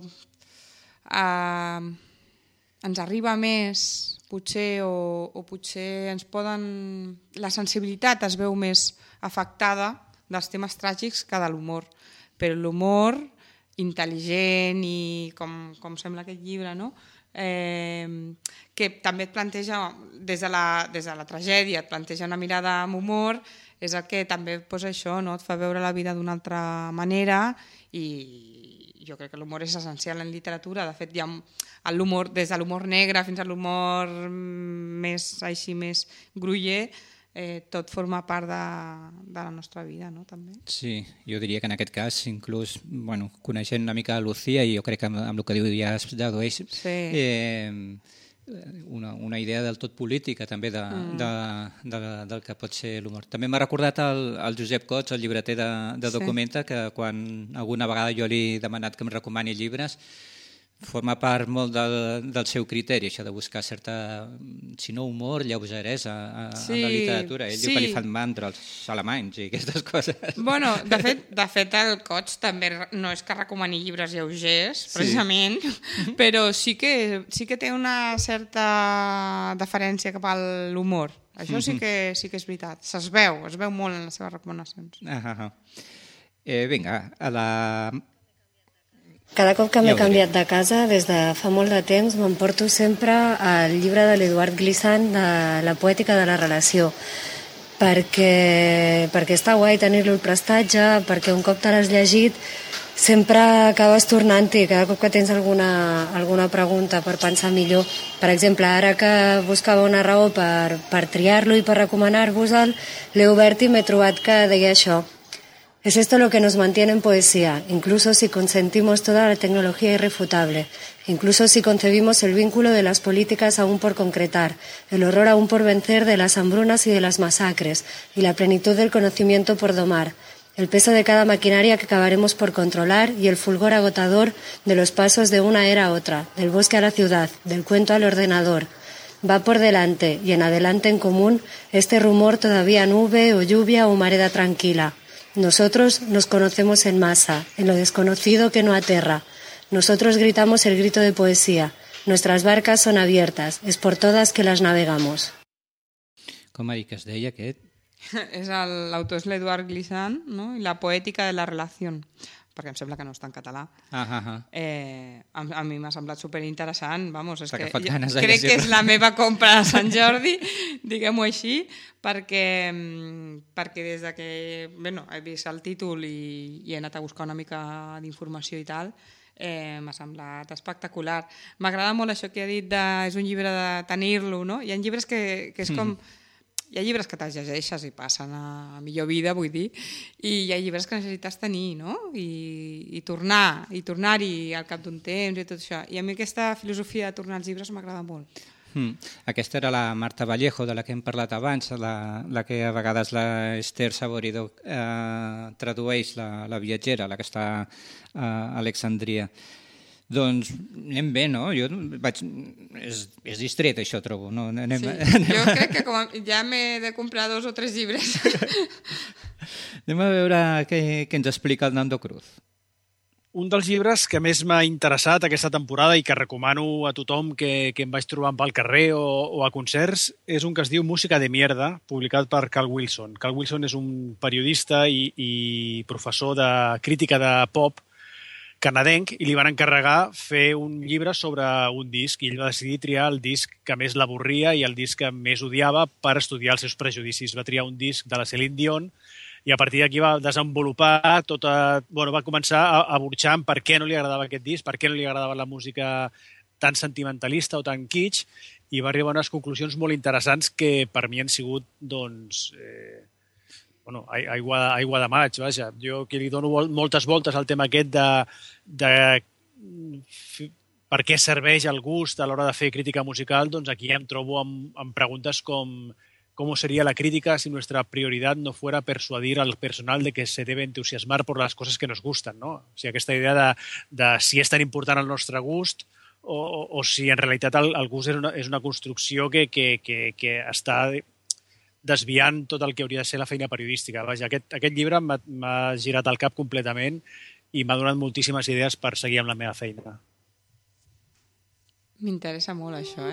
ens arriba més potser o potser ens poden... La sensibilitat es veu més afectada dels temes tràgics que de l'humor. Però l'humor intel·ligent i com sembla aquest llibre, no? Que també et planteja, des de la tragèdia, et planteja una mirada amb humor, és el que també posa això, no? Et fa veure la vida d'una altra manera i jo crec que l'humor és essencial en literatura. De fet, hi ha l'humor, des de l'humor negre fins a l'humor més gruller, tot forma part de la nostra vida, no? També. Sí, jo diria que en aquest cas, inclús, bueno, coneixent una mica Lucía, i jo crec que amb el que diu ja es dedueix, una idea del tot política també del que pot ser l'humor. També m'ha recordat el Josep Cots, el llibreter de Documenta, que quan alguna vegada jo li he demanat que em recomani llibres, forma part molt del seu criteri, això de buscar certa, si no humor, lleugeresa en la literatura. Ell diu que li fan mandra als alemanys i aquestes coses. Bueno, de fet el Cots també no és que recomani llibres lleugers, precisament, però sí que té una certa deferència cap a l'humor. Això sí que és veritat. Es veu molt en les seves recomanacions. Vinga, a la... Cada cop que m'he canviat de casa, des de fa molt de temps, m'emporto sempre el llibre de l'Eduard Glissant de La poètica de la relació, perquè està guai tenir-lo al prestatge, perquè un cop te l'has llegit sempre acabes tornant-hi, cada cop que tens alguna pregunta per pensar millor. Per exemple, ara que buscava una raó per triar-lo i per recomanar-vos-el, l'he obert i m'he trobat que deia això. Es esto lo que nos mantiene en poesía, incluso si consentimos toda la tecnología irrefutable, incluso si concebimos el vínculo de las políticas aún por concretar, el horror aún por vencer de las hambrunas y de las masacres, y la plenitud del conocimiento por domar, el peso de cada maquinaria que acabaremos por controlar y el fulgor agotador de los pasos de una era a otra, del bosque a la ciudad, del cuento al ordenador. Va por delante y en adelante en común este rumor todavía nube o lluvia o marea tranquila. Nosotros nos conocemos en masa, en lo desconocido que no aterra. Nosotros gritamos el grito de poesía. Nuestras barcas son abiertas, es por todas que las navegamos. Com ha dit que es deia aquest? L'autor és l'Eduard Glissant, no? I la poètica de la relació, perquè em sembla que no està en català. A mi m'ha semblat superinteressant, vamos, és que crec que és la meva compra de Sant Jordi, diguem-ho així, perquè des de que he vist el títol i he anat a buscar una mica d'informació i tal, m'ha semblat espectacular. M'agrada molt això que ha dit és un llibre de tenir-lo, no? Hi ha llibres que és com... Hi ha llibres que te'ls llegeixes i passen a millor vida, vull dir, i hi ha llibres que necessites tenir, no? I tornar-hi al cap d'un temps i tot això. I a mi aquesta filosofia de tornar als llibres m'agrada molt. Aquesta era la Marta Vallejo, de la que hem parlat abans, la que a vegades la Esther Saborido tradueix, la viatgera, la que està a Alexandria. Doncs anem bé, no? És distret, això, trobo. No? Jo crec que ja m'he de comprar 2 o 3 llibres. Anem a veure què ens explica el Nando Cruz. Un dels llibres que més m'ha interessat aquesta temporada i que recomano a tothom que em vaig trobant pel carrer o a concerts és un que es diu Música de mierda, publicat per Carl Wilson. Carl Wilson és un periodista i professor de crítica de pop canadenc i li van encarregar fer un llibre sobre un disc i ell va decidir triar el disc que més l'avorria i el disc que més odiava per estudiar els seus prejudicis. Va triar un disc de la Céline Dion i a partir d'aquí va desenvolupar va començar a burxar per què no li agradava aquest disc, per què no li agradava la música tan sentimentalista o tan kitsch i va arribar a unes conclusions molt interessants que per mi han sigut, doncs, aigua de maig, vaja. Jo que li dono moltes voltes al tema aquest de per què serveix el gust a l'hora de fer crítica musical, doncs aquí em trobo amb preguntes com ¿cómo sería la crítica si nuestra prioridad no fuera persuadir al personal de que se debe entusiasmar por las cosas que nos gustan, no? O sigui, aquesta idea de si és tan important el nostre gust o si en realitat el gust és una construcció que està desviant tot el que hauria de ser la feina periodística. Vaja, aquest llibre m'ha girat el cap completament i m'ha donat moltíssimes idees per seguir amb la meva feina. M'interessa molt això,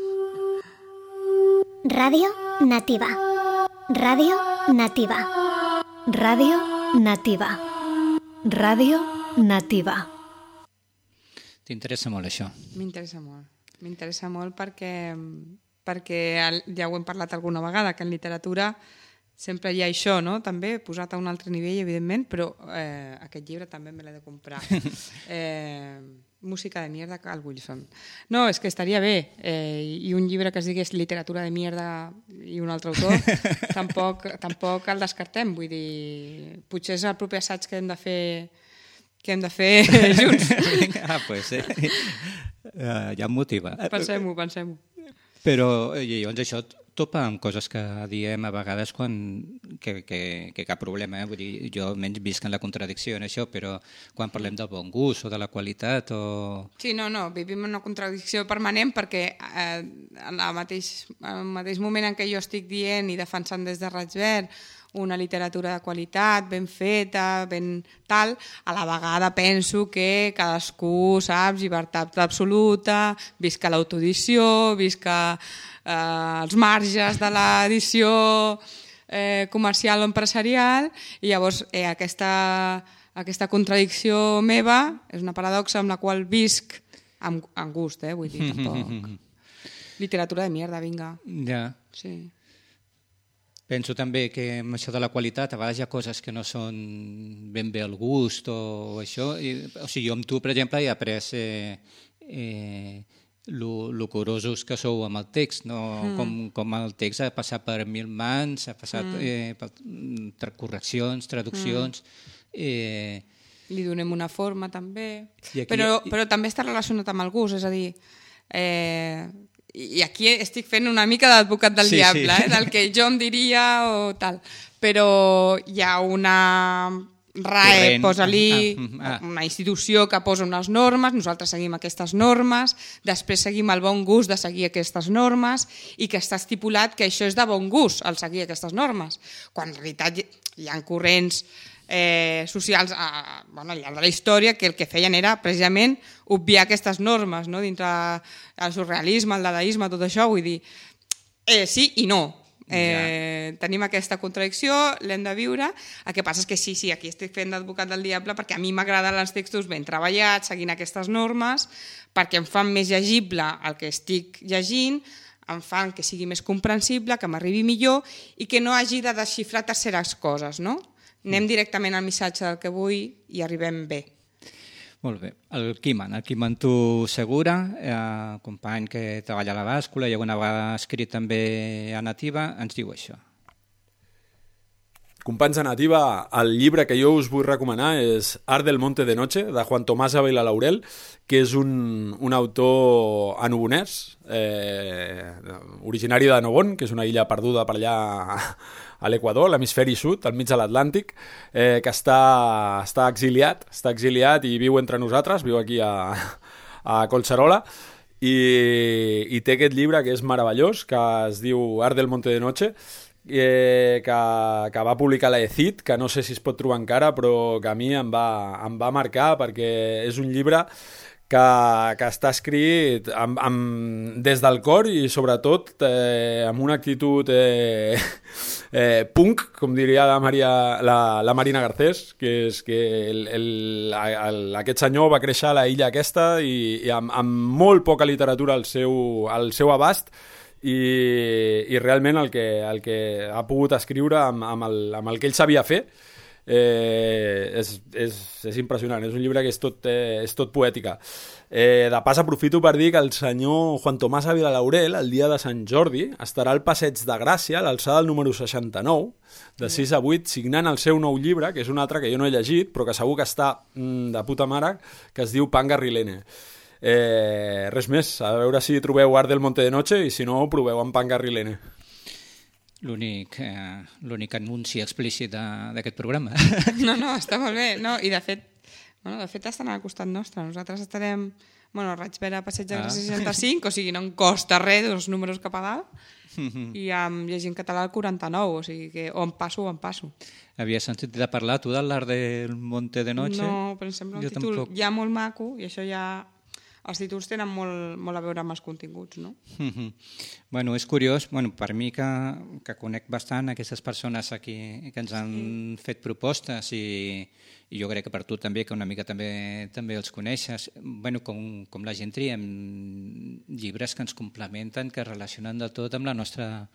Radio Nativa. Radio Nativa. Radio Nativa. Radio Nativa. T'interessa molt això? M'interessa molt. M'interessa molt perquè ja ho hem parlat alguna vegada, que en literatura sempre hi ha això, no? També posat a un altre nivell, evidentment, però aquest llibre també me l'he de comprar. Música de mierda, Carl Wilson. No, és que estaria bé. I un llibre que es digués literatura de mierda i un altre autor, tampoc el descartem. Vull dir, potser és el proper assaig que hem de fer junts. Pues ja em motiva. Pensem-ho. Però llavors això topa amb coses que diem a vegades que cap problema, vull dir, jo almenys visc en la contradicció en això, però quan parlem del bon gust o de la qualitat o... Sí, no, vivim en una contradicció permanent perquè al mateix moment en què jo estic dient i defensant des de Raig Verd una literatura de qualitat, ben feta, ben tal, a la vegada penso que cadascú, saps, llibertat absoluta, visca l'autoedició, visca els marges de l'edició comercial o empresarial, i llavors aquesta contradicció meva és una paradoxa amb la qual visc amb gust, vull dir, tampoc. Literatura de mierda, vinga. Ja. Sí. Penso també que amb això de la qualitat a vegades hi ha coses que no són ben bé al gust o això. O sigui, jo amb tu, per exemple, he après lo curosos que sou amb el text, no? Com el text ha passat per 1000 mans, ha passat per correccions, traduccions... Li donem una forma, també. Però també està relacionat amb el gust, és a dir... I aquí estic fent una mica d'advocat del diable, del que jo em diria o tal. Però hi ha una RAE, posa-li una institució que posa unes normes, nosaltres seguim aquestes normes, després seguim el bon gust de seguir aquestes normes i que està estipulat que això és de bon gust, el seguir aquestes normes. Quan en realitat hi ha corrents socials al llarg de la història que el que feien era precisament obviar aquestes normes, no? Dintre el surrealisme, el dadaisme, tot això, vull dir, sí i no. Tenim aquesta contradicció, l'hem de viure. El que passa és que sí, aquí estic fent d'advocat del diable perquè a mi m'agraden els textos ben treballats, seguint aquestes normes, perquè em fan més llegible el que estic llegint, em fan que sigui més comprensible, que m'arribi millor i que no hagi de desxifrar terceres coses, no? Anem directament al missatge del que vull i arribem bé. Molt bé. El Quiman Tu Segura, company que treballa a la bàscula i alguna vegada ha escrit també a Nativa, ens diu això. Companys de Nativa, el llibre que jo us vull recomanar és Art del Monte de Noche, de Juan Tomás Ávila Laurel, que és un autor annobonès, originari de Nobon, que és una illa perduda per allà a l'Equador, a l'hemisferi sud, al mig de l'Atlàntic, que està exiliat i viu entre nosaltres, viu aquí a Collserola, i té aquest llibre que és meravellós, que es diu Art del Monte de Noche, que va publicar la ECIT, que no sé si es pot trobar encara, però que a mi em va marcar perquè és un llibre que està escrit des del cor i sobretot amb una actitud punk, com diria la Marina Garcés, que és que aquest senyor va créixer a la illa aquesta i amb molt poca literatura al seu abast, i realment el que ha pogut escriure amb el que ell sabia fer és impressionant. És un llibre que és tot poètica. De pas aprofito per dir que el senyor Juan Tomás Ávila Laurel, el dia de Sant Jordi, estarà al Passeig de Gràcia, a l'alçada del número 69, de 6 a 8, signant el seu nou llibre, que és un altre que jo no he llegit, però que segur que està de puta mare, que es diu Pangarrilene. Res més, a veure si trobeu Art del Monte de Noche i si no, proveu en Pangarrilene. L'únic anunci explícit d'aquest programa. No, està molt bé. No, i de fet estan al costat nostre. Nosaltres estarem Raig Verd a Passeig de Gràcia 65, o sigui, no em costa res, 2 números cap a dalt, i amb llegint català el 49, o sigui que o em passo. Havies sentit de parlar tu de l'Art del Monte de Noche? No, però em sembla un títol ja molt maco, i això ja... Els títols tenen molt a veure amb els continguts, no? Bueno, és curiós, per mi que conec bastant aquestes persones aquí que ens han fet propostes i jo crec que per tu també, que una mica també els coneixes, com la gent triem llibres que ens complementen, que relacionen de tot amb la nostra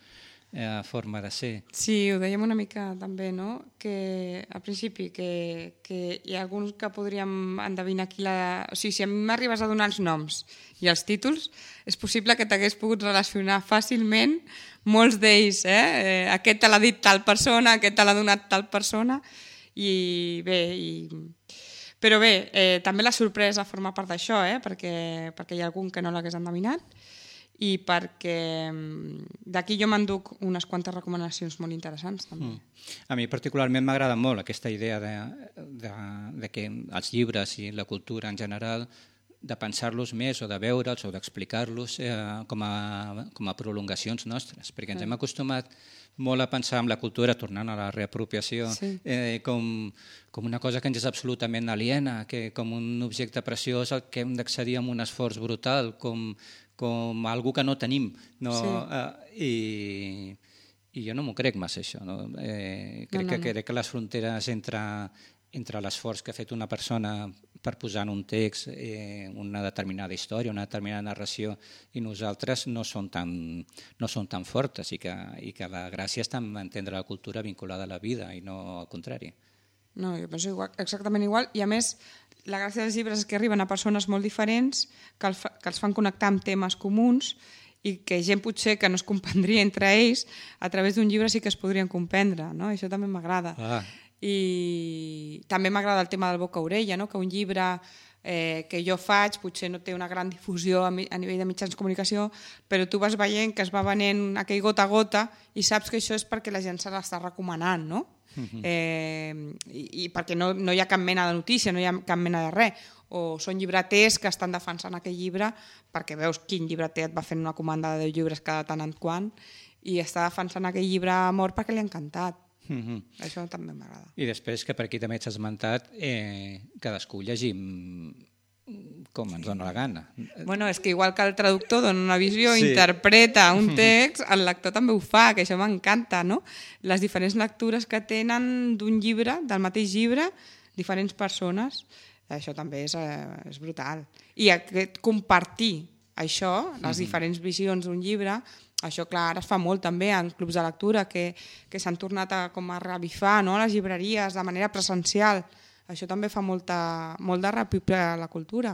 forma de ser. Sí, ho dèiem una mica també, no? Que al principi que hi ha alguns que podríem endevinar aquí o sigui, si a mi m'arribes a donar els noms i els títols, és possible que t'hagués pogut relacionar fàcilment molts d'ells, aquest te l'ha dit tal persona, aquest te l'ha donat tal persona, i bé, però bé, també la sorpresa forma part d'això, perquè hi ha algun que no l'hagués endevinat, i perquè d'aquí jo m'enduc unes quantes recomanacions molt interessants també. A mi particularment m'agrada molt aquesta idea de que els llibres i la cultura en general, de pensar-los més o de veure'ls o d'explicar-los com a prolongacions nostres, perquè ens hem acostumat molt a pensar en la cultura, tornant a la reapropiació, com una cosa que ens és absolutament aliena, com un objecte preciós al que hem d'accedir amb un esforç brutal, com algú que no tenim. I jo no m'ho crec massa, això. Crec que les fronteres entre l'esforç que ha fet una persona per posar en un text una determinada història, una determinada narració, i nosaltres no són tan fortes, i que la gràcia està en entendre la cultura vinculada a la vida i no al contrari. No, jo penso exactament igual, i a més la gràcia dels llibres és que arriben a persones molt diferents, que els fan connectar amb temes comuns, i que gent potser que no es comprendria entre ells, a través d'un llibre sí que es podrien comprendre, no? Això també m'agrada. I també m'agrada el tema del boca-orella, no? Que un llibre que jo faig potser no té una gran difusió a nivell de mitjans de comunicació, però tu vas veient que es va venent aquell gota a gota i saps que això és perquè la gent se l'està recomanant, no? I perquè no hi ha cap mena de notícia, no hi ha cap mena de res, o són llibreters que estan defensant aquell llibre perquè veus quin llibreter et va fent una comanda de 10 llibres cada tant en quant i està defensant aquell llibre a mort perquè li ha encantat. Això també m'agrada. I després, que per aquí també ets esmentat, cadascú llegim com ens dona la gana. Bueno, és que igual que el traductor dona una visió, interpreta un text, el lector també ho fa, que això m'encanta, no? Les diferents lectures que tenen d'un llibre, del mateix llibre, diferents persones, això també és brutal. I compartir això, les diferents visions d'un llibre, això, clar, ara es fa molt també en clubs de lectura que s'han tornat a revifar, no? A les llibreries de manera presencial. Això també fa molt de repiple a la cultura.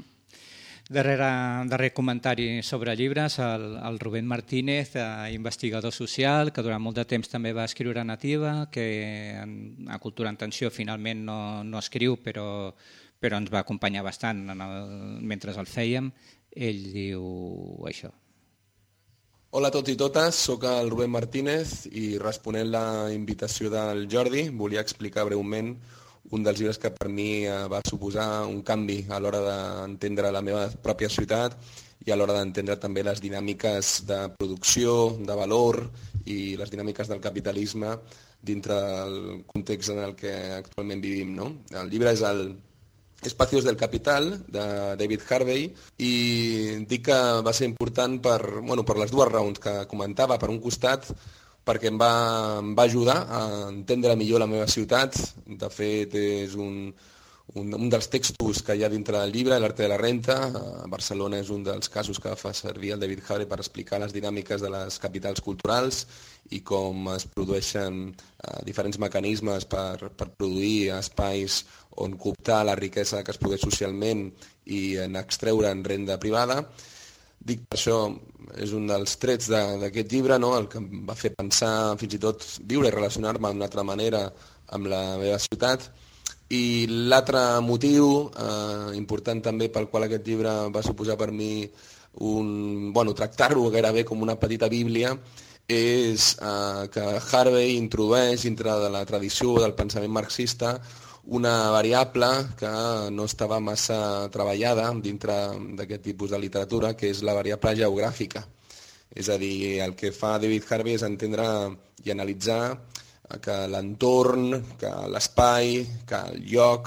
Darrer comentari sobre llibres, el Rubén Martínez, investigador social, que durant molt de temps també va escriure Nativa, que a Cultura en Tensió finalment no escriu, però ens va acompanyar bastant mentre el fèiem. Ell diu això. Hola a tots i totes, soc el Rubén Martínez i responent la invitació del Jordi volia explicar breument un dels llibres que per mi va suposar un canvi a l'hora d'entendre la meva pròpia ciutat i a l'hora d'entendre també les dinàmiques de producció, de valor i les dinàmiques del capitalisme dintre del context en el que actualment vivim, no? El llibre és el Espacios del Capital, de David Harvey, i dic que va ser important per les dues raons que comentava. Per un costat, perquè em va ajudar a entendre millor la meva ciutat. De fet, és un dels textos que hi ha dintre del llibre, l'Arte de la Renta. A Barcelona és un dels casos que fa servir el David Harvey per explicar les dinàmiques de les capitals culturals i com es produeixen diferents mecanismes per produir espais on cooptar la riquesa que es produeix socialment i en extreure'n renda privada. Dic per això, és un dels trets d'aquest llibre, no? El que em va fer pensar, fins i tot viure i relacionar-me d'una altra manera amb la meva ciutat. I l'altre motiu important també pel qual aquest llibre va suposar per mi tractar-lo gairebé com una petita bíblia és que Harvey introdueix dintre de la tradició del pensament marxista una variable que no estava massa treballada dintre d'aquest tipus de literatura, que és la variable geogràfica. És a dir, el que fa David Harvey és entendre i analitzar que l'entorn, que l'espai, que el lloc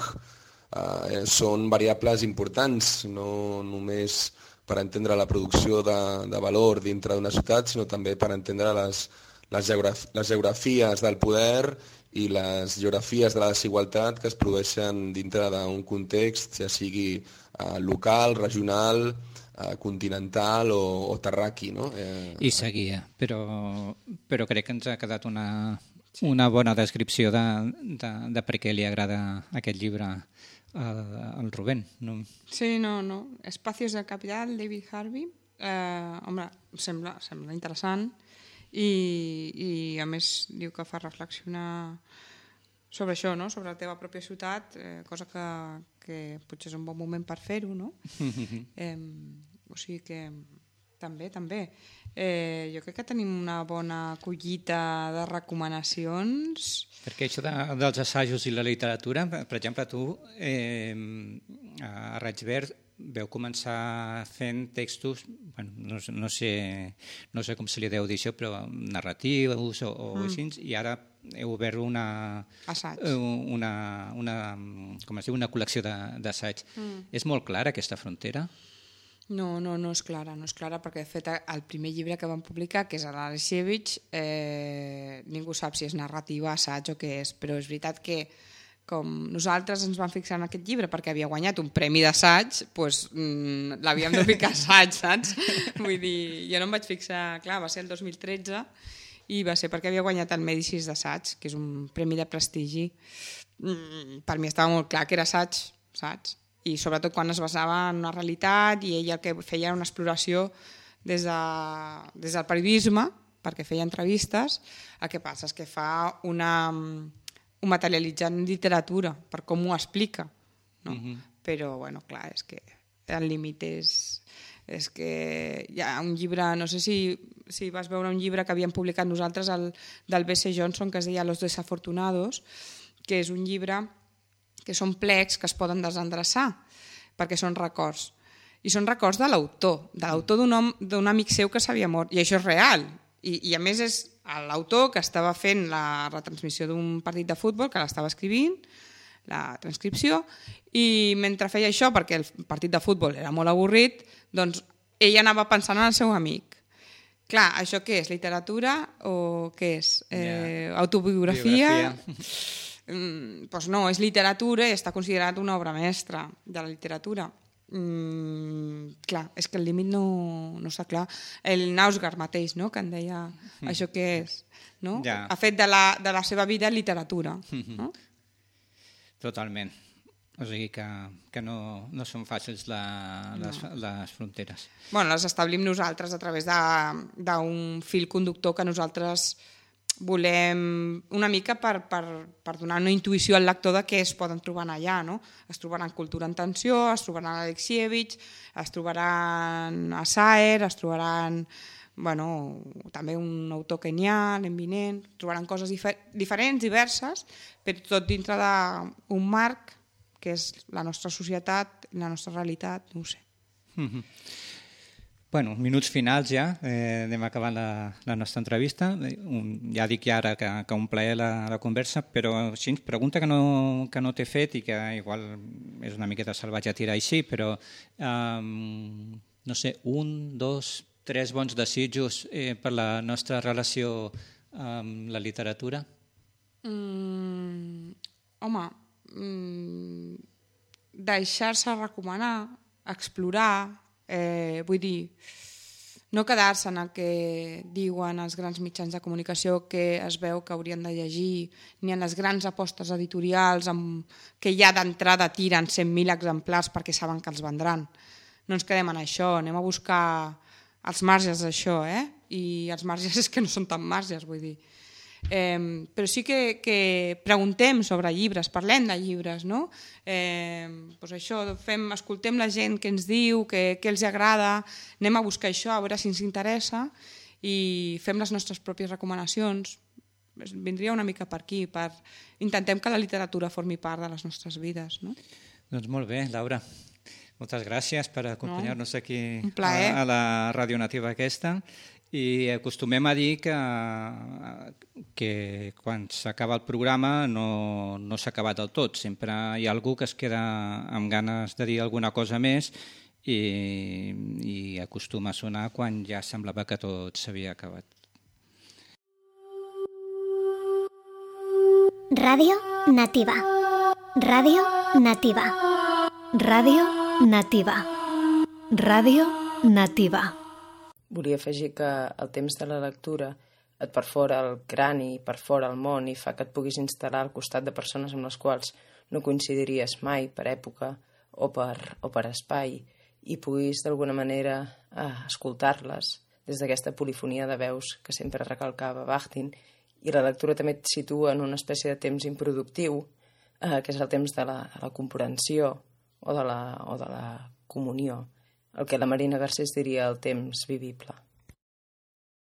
són variables importants, no només per entendre la producció de valor dintre d'una ciutat, sinó també per entendre les geografies del poder i les geografies de la desigualtat que es produeixen dintre d'un context, ja sigui local, regional, continental o terraqui, no? I seguia, però crec que ens ha quedat una bona descripció de per què li agrada aquest llibre al Rubén. No? Sí, no. Espacios del Capital, David Harvey. Home, sembla interessant i a més diu que fa reflexionar sobre això, no? Sobre la teva pròpia ciutat, cosa que potser és un bon moment per fer-ho, no? O sigui que també. Jo crec que tenim una bona collita de recomanacions. Perquè això dels assajos i la literatura, per exemple, tu a Raig Verd veu començar fent textos, bueno, no sé com se li deu dir això, però narratius o així, i ara heu obert una col·lecció d'assaig. És molt clara aquesta frontera? No és clara, perquè de fet el primer llibre que vam publicar, que és l'Alexievich, ningú sap si és narrativa, assaig o què és, però és veritat que com nosaltres ens vam fixar en aquest llibre perquè havia guanyat un premi d'assaig, doncs l'havíem de ficar assaig, saps? Vull dir, jo no em vaig fixar, clar, va ser el 2013 i va ser perquè havia guanyat el Mèdicis d'assaig, que és un premi de prestigi. Per mi estava molt clar que era assaig, saps? I sobretot quan es basava en una realitat i ell el que feia era una exploració des del periodisme, perquè feia entrevistes. El que passa és que fa un materialitzat en literatura, per com ho explica. No? Però, bueno, clar, és que el límit és que hi ha un llibre, no sé si vas veure un llibre que havíem publicat nosaltres, del B.C. Johnson, que es deia Los Desafortunados, que és un llibre que són plecs que es poden desendreçar, perquè són records. I són records de l'autor d'un amic seu que s'havia mort, i això és real. I a més és l'autor que estava fent la retransmissió d'un partit de futbol, que l'estava escrivint, la transcripció, i mentre feia això, perquè el partit de futbol era molt avorrit, doncs ell anava pensant en el seu amic. Clar, això què és? Literatura o què és? Autobiografia? Doncs no, és literatura i està considerat una obra mestra de la literatura. Clar, és que el límit no està clar. El Nausgard mateix, no?, que en deia això què és, no? Ha fet de la seva vida literatura. No? Totalment. O sigui que no són fàcils les fronteres. Bueno, les establim nosaltres a través d'un fil conductor que nosaltres volem una mica per donar una intuïció al lector de què es poden trobar allà, no? Es trobaran Cultura en tensió, es trobaran Alexievich, es trobaran a Saer, es trobaran també un autor kenià, l'Eminent, trobaran coses diferents, diverses, però tot dintre d'un marc que és la nostra societat, la nostra realitat, no ho sé. Bueno, minuts finals ja, anem acabant la nostra entrevista. Ja dic ja ara que un plaer la conversa, però així, pregunta que no t'he fet i que igual és una miqueta salvatge tirar així, però no sé, 1, 2, 3 bons desitjos per la nostra relació amb la literatura? Home, deixar-se recomanar, explorar, vull dir, no quedar-se en el que diuen els grans mitjans de comunicació que es veu que haurien de llegir, ni en les grans apostes editorials que ja d'entrada tiren 100.000 exemplars perquè saben que els vendran. No ens quedem en això, anem a buscar els marges d'això, i els marges és que no són tan marges, vull dir. Però sí que preguntem sobre llibres, parlem de llibres, no? Doncs això, escoltem la gent que ens diu, què els agrada, anem a buscar això, a veure si ens interessa i fem les nostres pròpies recomanacions. Vindria una mica per aquí, intentem que la literatura formi part de les nostres vides, no? Doncs molt bé, Laura. Moltes gràcies per acompanyar-nos aquí a la Ràdio Nativa aquesta. I acostumem a dir que quan s'acaba el programa no s'ha acabat del tot. Sempre hi ha algú que es queda amb ganes de dir alguna cosa més i acostuma a sonar quan ja semblava que tot s'havia acabat. Ràdio Nativa. Ràdio Nativa. Ràdio Nativa. Ràdio nativa. Volia afegir que el temps de la lectura et perfora el crani, perfora el món i fa que et puguis instal·lar al costat de persones amb les quals no coincidiries mai per època o per espai i puguis d'alguna manera escoltar-les des d'aquesta polifonia de veus que sempre recalcava Bakhtin, i la lectura també et situa en una espècie de temps improductiu, que és el temps de la comprensió o de la comunió, el que la Marina Garcés diria el temps vivible.